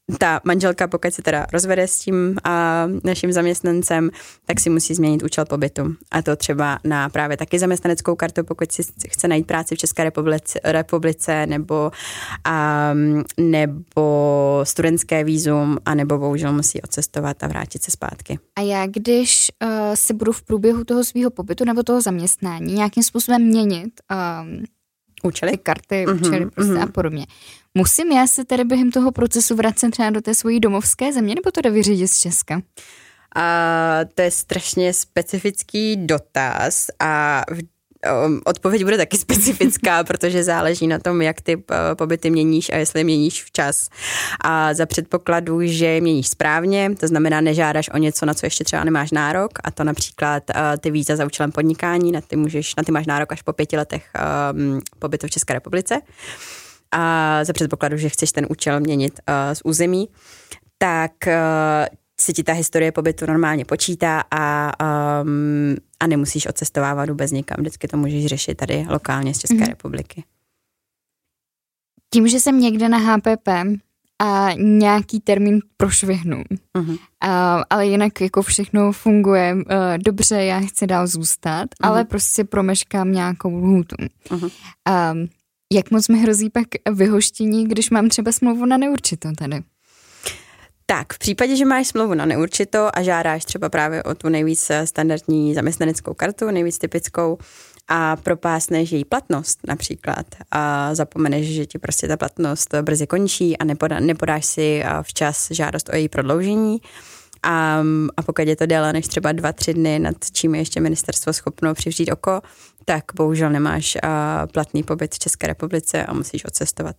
ta manželka, pokud se teda rozvede s tím a naším zaměstnancem, tak si musí změnit účel pobytu. A to třeba na právě taky zaměstnaneckou kartu, pokud si chce najít práci v České republice, republice nebo, a, nebo studentské vízum, a nebo bohužel musí odcestovat a vrátit se zpátky. A já, když uh, se budu v průběhu toho svého pobytu nebo toho zaměstnání nějakým způsobem měnit um, účely, ty karty, účely mm-hmm, prostě mm-hmm. a podobně, musím já se tady během toho procesu vracet třeba do té svojí domovské země, nebo to jde vyřídit z Česka? A to je strašně specifický dotaz a v odpověď bude taky specifická, protože záleží na tom, jak ty pobyty měníš a jestli měníš včas. A za předpokladu, že měníš správně, to znamená, nežádáš o něco, na co ještě třeba nemáš nárok, a to například ty víza za účelem podnikání, na ty, můžeš, na ty máš nárok až po pěti letech um, pobytu v České republice. A za předpokladu, že chceš ten účel měnit uh, z území, tak uh, si ti ta historie pobytu normálně počítá a, um, a nemusíš odcestovávat vůbec nikam. Vždycky to můžeš řešit tady lokálně z České mm. republiky. Tím, že jsem někde na H P P a nějaký termín prošvihnu, mm. a, ale jinak jako všechno funguje uh, dobře, já chci dál zůstat, mm. ale prostě promeškám nějakou lhůtu. Mm. Um, jak moc mi hrozí pak vyhoštění, když mám třeba smlouvu na neurčito tady? Tak, v případě, že máš smlouvu na neurčito a žádáš třeba právě o tu nejvíc standardní zaměstnaneckou kartu, nejvíc typickou, a propásneš její platnost například a zapomeneš, že ti prostě ta platnost brzy končí a nepodá, nepodáš si včas žádost o její prodloužení, a, a pokud je to déle než třeba dva, tři dny, nad čím je ještě ministerstvo schopno přivřít oko, tak bohužel nemáš a, platný pobyt v České republice a musíš odcestovat.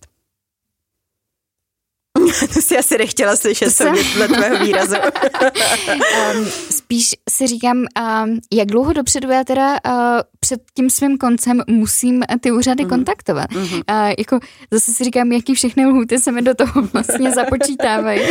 To si asi nechtěla slyšet sobě dle tvého výrazu. um, spíš si říkám, um, jak dlouho dopředu já teda uh, před tím svým koncem musím ty úřady mm-hmm. kontaktovat. Mm-hmm. Uh, jako zase si říkám, jaký všechny lhůty se mi do toho vlastně započítávají.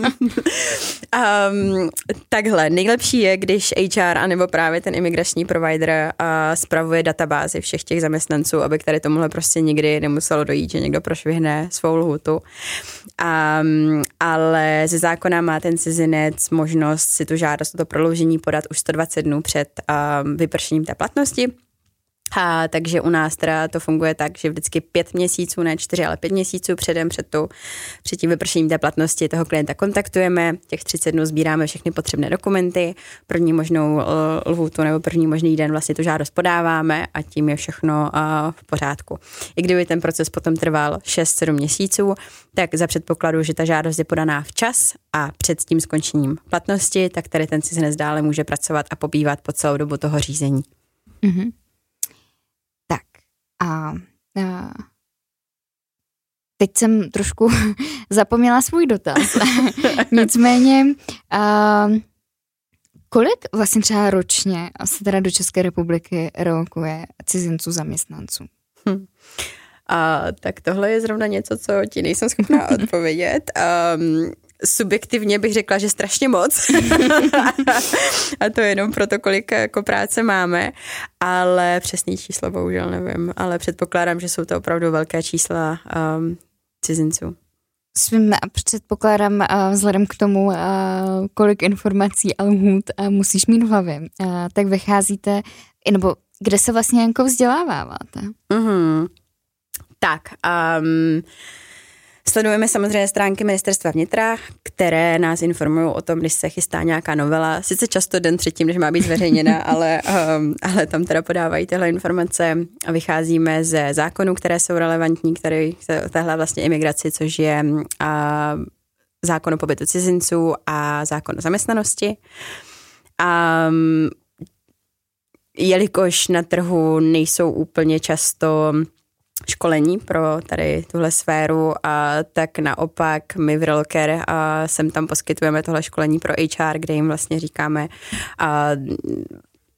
um, takhle, nejlepší je, když H R anebo právě ten imigrační provider uh, spravuje databázi všech těch zaměstnanců, aby k tady tomuhle prostě nikdy nemuselo dojít, že někdo prošvihne svou lhůtu. Um, ale ze zákona má ten cizinec možnost si tu žádost o to prodloužení podat už sto dvacet dnů před um, vypršením té platnosti. A takže u nás teda to funguje tak, že vždycky pět měsíců, ne čtyři, ale pět měsíců předem před, tu, před tím vypršením té platnosti toho klienta kontaktujeme, těch třicet dnů sbíráme všechny potřebné dokumenty, první možnou lhůtu nebo první možný den vlastně tu žádost podáváme a tím je všechno v pořádku. I kdyby ten proces potom trval šest sedm měsíců, tak za předpokladu, že ta žádost je podaná včas a před tím skončením platnosti, tak tady ten cizinec dále může pracovat a pobývat po celou dobu toho řízení. Mm-hmm. A, a teď jsem trošku zapomněla svůj dotaz. Nicméně, a, kolik vlastně třeba ročně se teda do České republiky relokuje cizinců zaměstnanců? Hm. A, tak tohle je zrovna něco, co ti nejsem schopná odpovědět. Um, subjektivně bych řekla, že strašně moc. A to jenom proto, kolik jako práce máme, ale přesný číslo bohužel nevím, ale předpokládám, že jsou to opravdu velké čísla um, cizinců. Svým předpokládám vzhledem k tomu, kolik informací a lhůt musíš mít v hlavě, tak vycházíte, nebo kde se vlastně jako vzděláváváte? Mm-hmm. Tak, um, sledujeme samozřejmě stránky Ministerstva vnitra, které nás informují o tom, když se chystá nějaká novela. Sice často den předtím, než má být zveřejněna, ale, um, ale tam teda podávají tyhle informace a vycházíme ze zákonů, které jsou relevantní, které téhle vlastně imigraci, což je uh, zákon o pobytu cizinců a zákon o zaměstnanosti. Um, jelikož na trhu nejsou úplně často školení pro tady tuhle sféru, a tak naopak my v Relocare a sem tam poskytujeme tohle školení pro H R, kde jim vlastně říkáme, a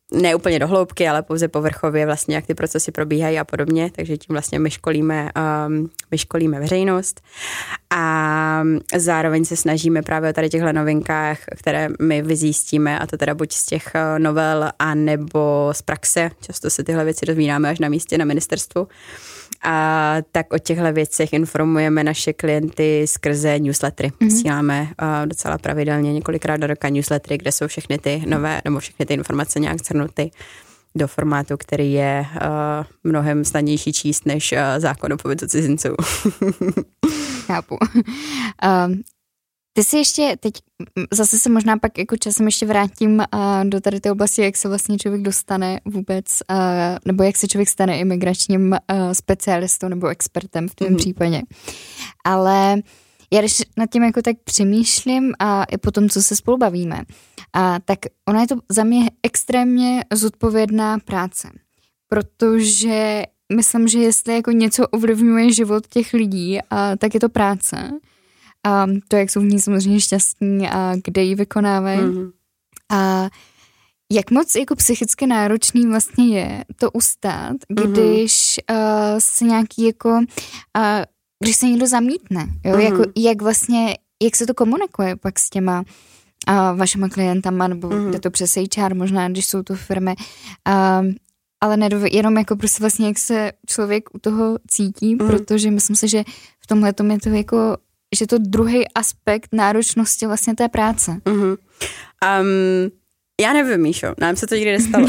ne úplně do hloubky, ale pouze povrchově vlastně, jak ty procesy probíhají a podobně, takže tím vlastně my školíme, um, my školíme veřejnost a zároveň se snažíme právě o tady těchto novinkách, které my vyzjistíme, a to teda buď z těch novel, anebo z praxe, často se tyhle věci dozvídáme až na místě na ministerstvu, a tak o těchto věcech informujeme naše klienty skrze newslettery. Mm-hmm. Posíláme uh, docela pravidelně několikrát do roka newslettery, kde jsou všechny ty nové, nebo všechny ty informace nějak shrnuty do formátu, který je uh, mnohem snadnější číst než uh, zákon o pobytu cizinců. Chápu. Um, ty si ještě teď, zase se možná pak jako časem ještě vrátím uh, do tady té oblasti, jak se vlastně člověk dostane vůbec, uh, nebo jak se člověk stane imigračním uh, specialistou nebo expertem v tom mm-hmm. případě. Ale já když nad tím jako tak přemýšlím a i po tom, co se spolu bavíme, a tak ona je to za mě extrémně zodpovědná práce, protože myslím, že jestli jako něco ovlivňuje život těch lidí, a tak je to práce. A to, jak jsou v ní samozřejmě šťastní a kde ji vykonávají. Mm-hmm. A jak moc jako psychicky náročný vlastně je to ustát, když mm-hmm. uh, se nějaký jako, uh, když se někdo zamítne, jo? Mm-hmm. Jako, jak vlastně, jak se to komunikuje pak s těma uh, vašima klientama, nebo mm-hmm. jde to přes H R možná, když jsou to firmy, uh, ale nedov, jenom jako prostě vlastně, jak se člověk u toho cítí, mm-hmm. protože myslím si, že v tomhle tom je to jako že to druhý aspekt náročnosti vlastně té práce. Mm-hmm. Um, já nevím, Míšo, nám se to nikdy nestalo.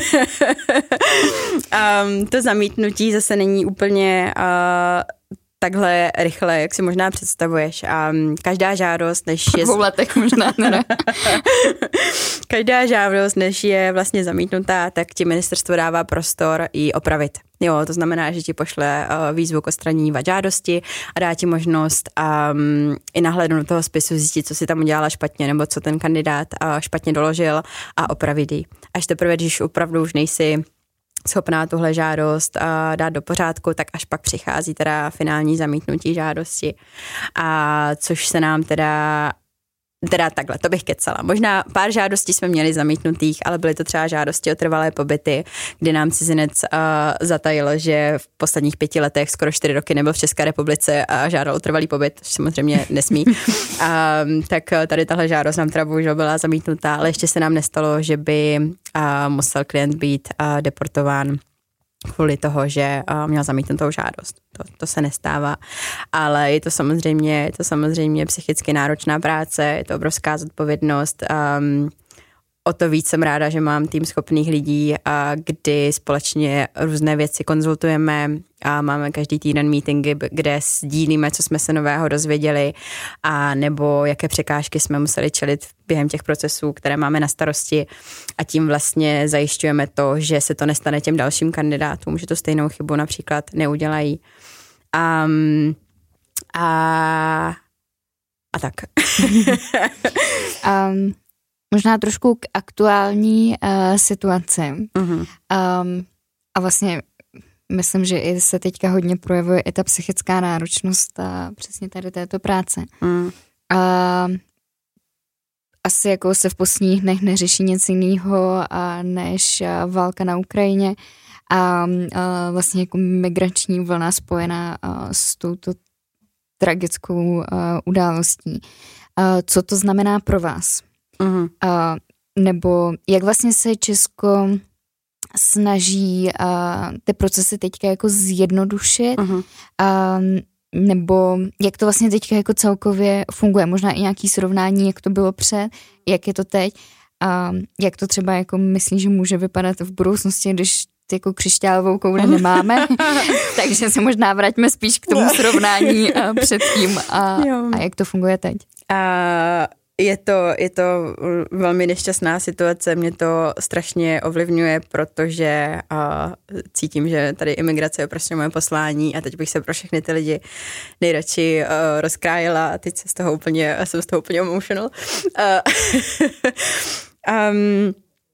um, to zamítnutí zase není úplně uh, takhle rychle, jak si možná představuješ. Um, každá žádost, než je... V dvou letech možná, ne? Každá žádost, než je vlastně zamítnutá, tak ti ministerstvo dává prostor ji opravit. Jo, to znamená, že ti pošle uh, výzvu k odstranění žádosti a dá ti možnost um, i nahlédnout do toho spisu zjistit, co si tam udělala špatně, nebo co ten kandidát uh, špatně doložil a opravit ji. Až teprve, když opravdu už nejsi schopná tuhle žádost uh, dát do pořádku, tak až pak přichází teda finální zamítnutí žádosti. A což se nám teda Teda takhle, to bych kecala. Možná pár žádostí jsme měli zamítnutých, ale byly to třeba žádosti o trvalé pobyty, kdy nám cizinec uh, zatajil, že v posledních pěti letech skoro čtyři roky nebyl v České republice a žádal o trvalý pobyt, což samozřejmě nesmí. um, tak tady tahle žádost nám teda bohužel byla zamítnutá, ale ještě se nám nestalo, že by uh, musel klient být uh, deportován kvůli toho, že uh, měl zamítnutou žádost. To, to se nestává, ale je to samozřejmě, je to samozřejmě psychicky náročná práce, je to obrovská zodpovědnost. Um, o to víc jsem ráda, že mám tým schopných lidí, a kdy společně různé věci konzultujeme a máme každý týden meetingy, kde sdílíme, co jsme se nového dozvěděli, a nebo jaké překážky jsme museli čelit během těch procesů, které máme na starosti, a tím vlastně zajišťujeme to, že se to nestane těm dalším kandidátům, že to stejnou chybu například neudělají. Um, a, a tak. um. Možná trošku k aktuální uh, situaci. Uh-huh. Um, a vlastně myslím, že i se teďka hodně projevuje i ta psychická náročnost a přesně tady této práce. Uh-huh. Uh, asi jako se v posledních dnech neřeší nic jiného než uh, válka na Ukrajině a uh, vlastně jako migrační vlna spojená uh, s touto tragickou uh, událostí. Uh, co to znamená pro vás? Uh-huh. Uh, nebo jak vlastně se Česko snaží uh, ty procesy teďka jako zjednodušit, uh-huh. uh, nebo jak to vlastně teďka jako celkově funguje, možná i nějaký srovnání, jak to bylo před, jak je to teď, a uh, jak to třeba jako myslí, že může vypadat v budoucnosti, když jako křišťálovou kouli nemáme, takže se možná vraťme spíš k tomu srovnání uh, předtím a, a jak to funguje teď. Uh... Je to, je to velmi nešťastná situace, mě to strašně ovlivňuje, protože uh, cítím, že tady imigrace je prostě moje poslání a teď bych se pro všechny ty lidi nejradši uh, rozkrájela a teď se z toho úplně, jsem z toho úplně emotional. Uh, um,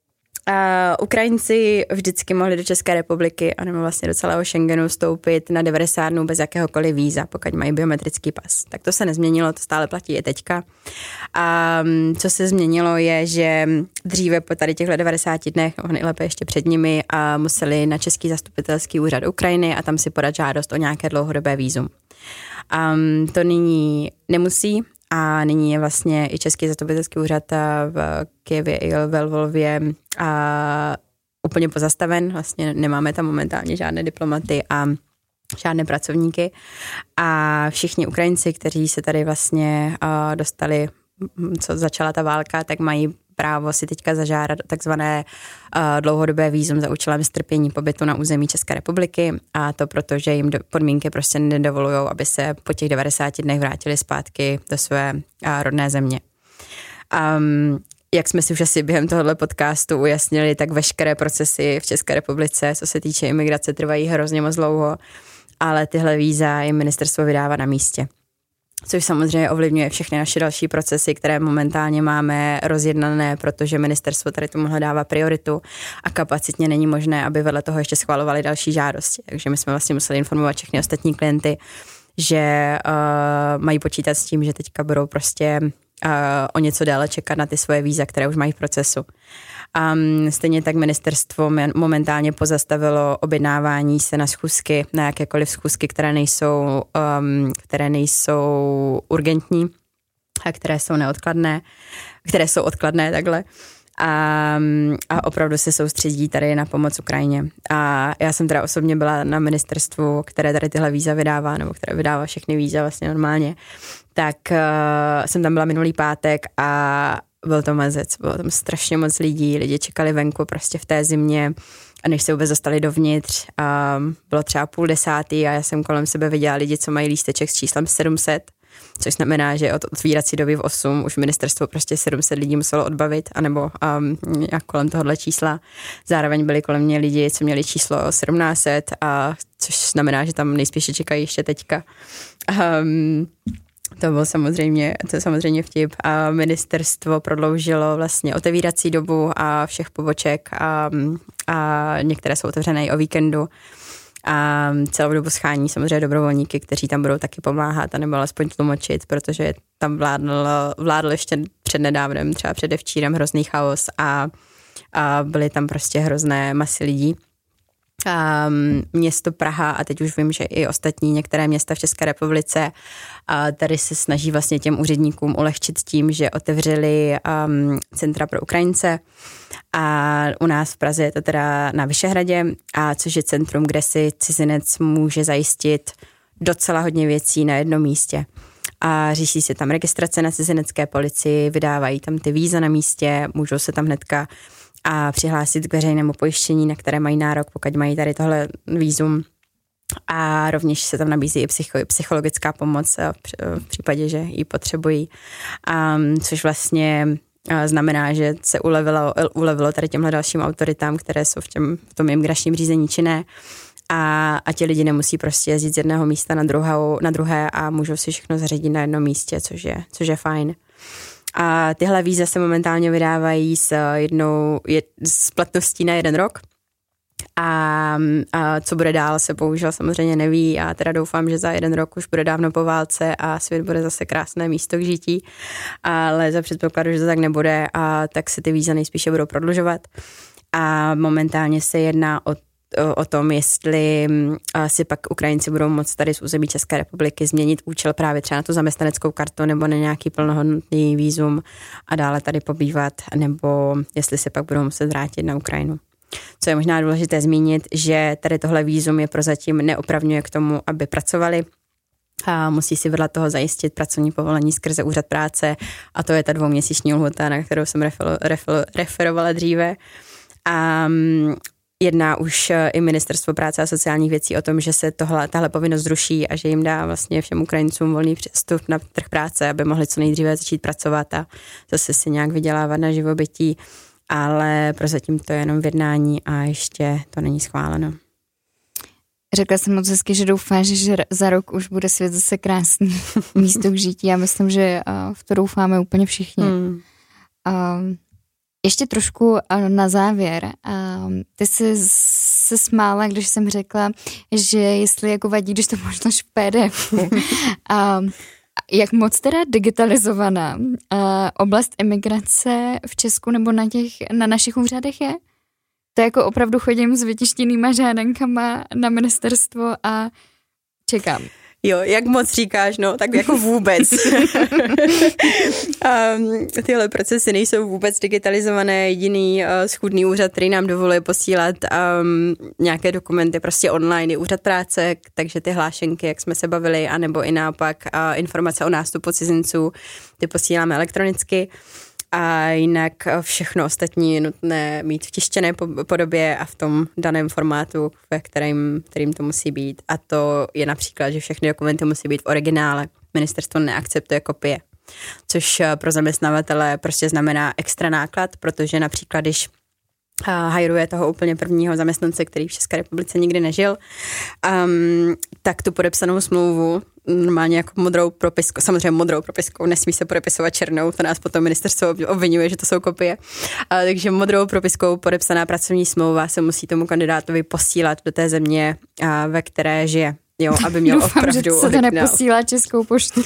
A Ukrajinci vždycky mohli do České republiky anebo vlastně do celého Schengenu vstoupit na devadesát dnů bez jakéhokoliv víza, pokud mají biometrický pas. Tak to se nezměnilo, to stále platí i teďka. A co se změnilo je, že dříve po tady těchto devadesáti dnech, nejlépe ještě před nimi, a museli na Český zastupitelský úřad Ukrajiny a tam si podat žádost o nějaké dlouhodobé vízum. A to nyní nemusí. A nyní je vlastně i Český zastupitelský úřad v Kyjevě i ve Lvově a úplně pozastaven. Vlastně nemáme tam momentálně žádné diplomaty a žádné pracovníky. A všichni Ukrajinci, kteří se tady vlastně dostali, co začala ta válka, tak mají právo si teďka zažádat takzvané uh, dlouhodobé vízum za účelem strpění pobytu na území České republiky, a to proto, že jim do, podmínky prostě nedovolují, aby se po těch devadesáti dnech vrátili zpátky do své uh, rodné země. Um, jak jsme si už asi během tohoto podcastu ujasnili, tak veškeré procesy v České republice, co se týče imigrace, trvají hrozně moc dlouho, ale tyhle víza jim ministerstvo vydává na místě. Což samozřejmě ovlivňuje všechny naše další procesy, které momentálně máme rozjednané, protože ministerstvo tady tomuhle dává prioritu a kapacitně není možné, aby vedle toho ještě schvalovali další žádosti. Takže my jsme vlastně museli informovat všechny ostatní klienty, že uh, mají počítat s tím, že teďka budou prostě uh, o něco déle čekat na ty svoje víza, které už mají v procesu. Um, stejně tak ministerstvo momentálně pozastavilo objednávání se na schůzky, na jakékoliv schůzky, které nejsou, um, které nejsou urgentní a které jsou neodkladné, které jsou odkladné takhle. A, a opravdu se soustředí tady na pomoc Ukrajině. A já jsem teda osobně byla na ministerstvu, které tady tyhle víza vydává, nebo které vydává všechny víza vlastně normálně, tak uh, jsem tam byla minulý pátek a byl to mazec, bylo tam strašně moc lidí, lidi čekali venku prostě v té zimě a než se vůbec dostali dovnitř, a bylo třeba půl desátý a já jsem kolem sebe viděla lidi, co mají lísteček s číslem sedm set, což znamená, že od otvírací doby v osm už ministerstvo prostě sedm set lidí muselo odbavit, anebo um, jak kolem tohohle čísla. Zároveň byli kolem mě lidi, co měli číslo sedmnáct set, a což znamená, že tam nejspíše čekají ještě teďka. Um, To byl samozřejmě, to je samozřejmě vtip. A ministerstvo prodloužilo vlastně otevírací dobu a všech poboček a, a některé jsou otevřené i o víkendu. A celou dobu schání samozřejmě dobrovolníky, kteří tam budou taky pomáhat a nebo alespoň tlumočit, protože tam vládl, vládl ještě přednedávnem, třeba předevčírem hrozný chaos a, a byly tam prostě hrozné masy lidí. Um, město Praha a teď už vím, že i ostatní některé města v České republice a tady se snaží vlastně těm úředníkům ulehčit tím, že otevřeli um, centra pro Ukrajince, a u nás v Praze je to teda na Vyšehradě, a což je centrum, kde si cizinec může zajistit docela hodně věcí na jednom místě. A řeší se tam registrace na cizinecké policii, vydávají tam ty víza na místě, můžou se tam hnedka a přihlásit k veřejnému pojištění, na které mají nárok, pokud mají tady tohle vízum. A rovněž se tam nabízí i psycho, psychologická pomoc v případě, že ji potřebují. A, což vlastně znamená, že se ulevilo, ulevilo tady těmhle dalším autoritám, které jsou v, těm, v tom imigračním řízení činné. A, a ti lidi nemusí prostě jezdit z jedného místa na, druhou, na druhé a můžou si všechno zařídit na jednom místě, což je, což je fajn. A tyhle víza se momentálně vydávají s jednou je, s platností na jeden rok. A, a co bude dál, se bohužel samozřejmě neví. Já teda doufám, že za jeden rok už bude dávno po válce a svět bude zase krásné místo k žití. Ale za předpokladu, že to tak nebude, a tak se ty víza nejspíše budou prodlužovat. A momentálně se jedná o o tom, jestli si pak Ukrajinci budou moct tady z území České republiky změnit účel právě třeba na tu zaměstnaneckou kartu nebo na nějaký plnohodnotný vízum a dále tady pobývat, nebo jestli se pak budou muset vrátit na Ukrajinu. Co je možná důležité zmínit, že tady tohle vízum je prozatím neopravňuje k tomu, aby pracovali, a musí si vedle toho zajistit pracovní povolení skrze úřad práce, a to je ta dvouměsíční lhůta, na kterou jsem refer, refer, referovala dříve. A jedná už i Ministerstvo práce a sociálních věcí o tom, že se tohle, tahle povinnost zruší a že jim dá vlastně všem Ukrajincům volný přístup na trh práce, aby mohli co nejdříve začít pracovat a zase si nějak vydělávat na živobytí, ale prozatím to je jenom v jednání a ještě to není schváleno. Řekla jsem moc hezky, že doufáš, že za rok už bude svět zase krásný místo k žití. Já myslím, že v to doufáme úplně všichni. Hmm. A Ještě trošku na závěr. Ty jsi se smála, když jsem řekla, že jestli jako vadí, když to možnáš v P D F. Jak moc teda digitalizovaná oblast imigrace v Česku nebo na, těch, na našich úřadech je? To jako opravdu chodím s vytištěnýma žádankama na ministerstvo a čekám. Jo, jak moc říkáš, no, tak jako vůbec. um, tyhle procesy nejsou vůbec digitalizované. Jediný uh, schůdný úřad, který nám dovoluje posílat um, nějaké dokumenty prostě online, je úřad práce, takže ty hlášenky, jak jsme se bavili, anebo i naopak uh, informace o nástupu cizinců, ty posíláme elektronicky. A jinak všechno ostatní je nutné mít v tištěné podobě a v tom daném formátu, ve kterým, kterým to musí být. A to je například, že všechny dokumenty musí být v originále. Ministerstvo neakceptuje kopie, což pro zaměstnavatele prostě znamená extra náklad, protože například, když hajruje toho úplně prvního zaměstnance, který v České republice nikdy nežil, um, tak tu podepsanou smlouvu normálně jako modrou propiskou, samozřejmě modrou propiskou, nesmí se podepisovat černou, to nás potom ministerstvo obvinuje, že to jsou kopie. A, takže modrou propiskou podepsaná pracovní smlouva se musí tomu kandidátovi posílat do té země, a, ve které žije. Jo, aby měl Doufám, opravdu že se to neposílá Českou poštu.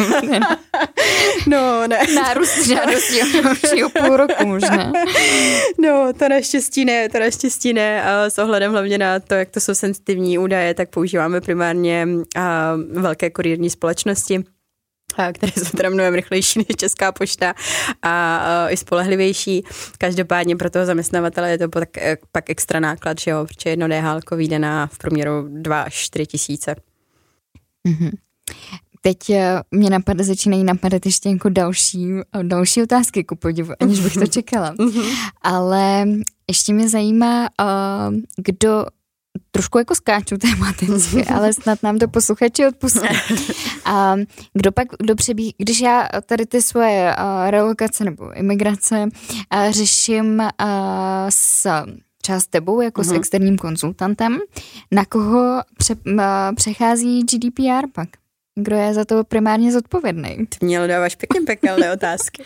No, ne. Nárůst žádostí o dalšího půl roku možná. No, to naštěstí ne, to naštěstí ne. A s ohledem hlavně na to, jak to jsou senzitivní údaje, tak používáme primárně a, velké kurýrní společnosti, a, které jsou teda mnohem rychlejší než Česká pošta a, a i spolehlivější. Každopádně pro toho zaměstnavatele je to pak, pak extra náklad, že jo, protože jedno D H L vyjde na v průměru dva až čtyři tisíce. Mm-hmm. Teď mě napadá, začínají napadat ještě jako další, další otázky, ku podivu, aniž bych to čekala. Ale ještě mě zajímá, kdo, trošku jako skáču tematicky, ale snad nám to posluchači odpustí. A kdo pak, kdo přebí, když já tady ty svoje relokace nebo imigrace řeším s část tebou, jako uh-huh. s externím konzultantem, na koho pře, přechází G D P R pak? Kdo je za to primárně zodpovědný? Ty mělo dáváš pěkně pekelné otázky.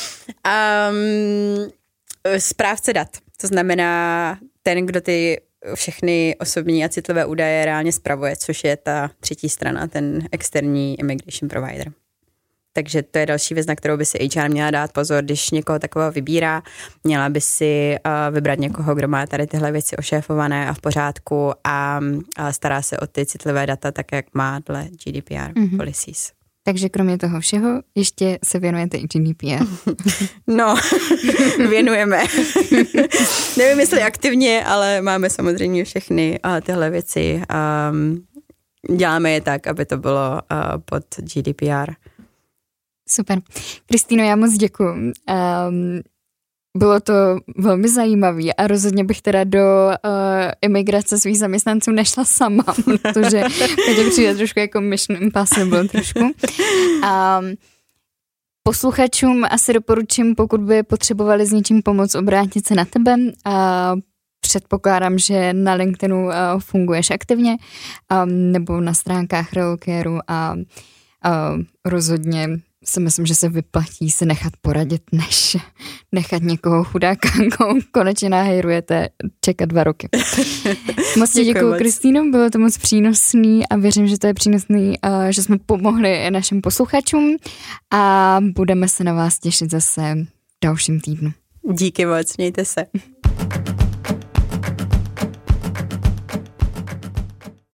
Um, správce dat, to znamená ten, kdo ty všechny osobní a citlivé údaje reálně spravuje, což je ta třetí strana, ten externí immigration provider. Takže to je další věc, na kterou by si H R měla dát pozor, když někoho takového vybírá. Měla by si uh, vybrat někoho, kdo má tady tyhle věci ošéfované a v pořádku a, a stará se o ty citlivé data, tak jak má dle G D P R mm-hmm. policies. Takže kromě toho všeho ještě se věnujete i G D P R. No, věnujeme. Nevím, jestli aktivně, ale máme samozřejmě všechny uh, tyhle věci. Um, děláme je tak, aby to bylo uh, pod G D P R. Super. Kristýno, já moc děkuju. Um, bylo to velmi zajímavé a rozhodně bych teda do uh, imigrace svých zaměstnanců nešla sama, protože to přijde trošku jako mission impossible trošku. Um, posluchačům asi doporučím, pokud by potřebovali s něčím pomoct, obrátit se na tebe. Uh, předpokládám, že na LinkedInu uh, funguješ aktivně um, nebo na stránkách Relocaru a uh, rozhodně si myslím, že se vyplatí se nechat poradit, než nechat někoho chudáka, konečně nahejrujete, čekat dva roky. Moc ti děkuju, Kristýno, bylo to moc přínosný a věřím, že to je přínosný, že jsme pomohli našim posluchačům a budeme se na vás těšit zase v dalším týdnu. Díky moc, mějte se.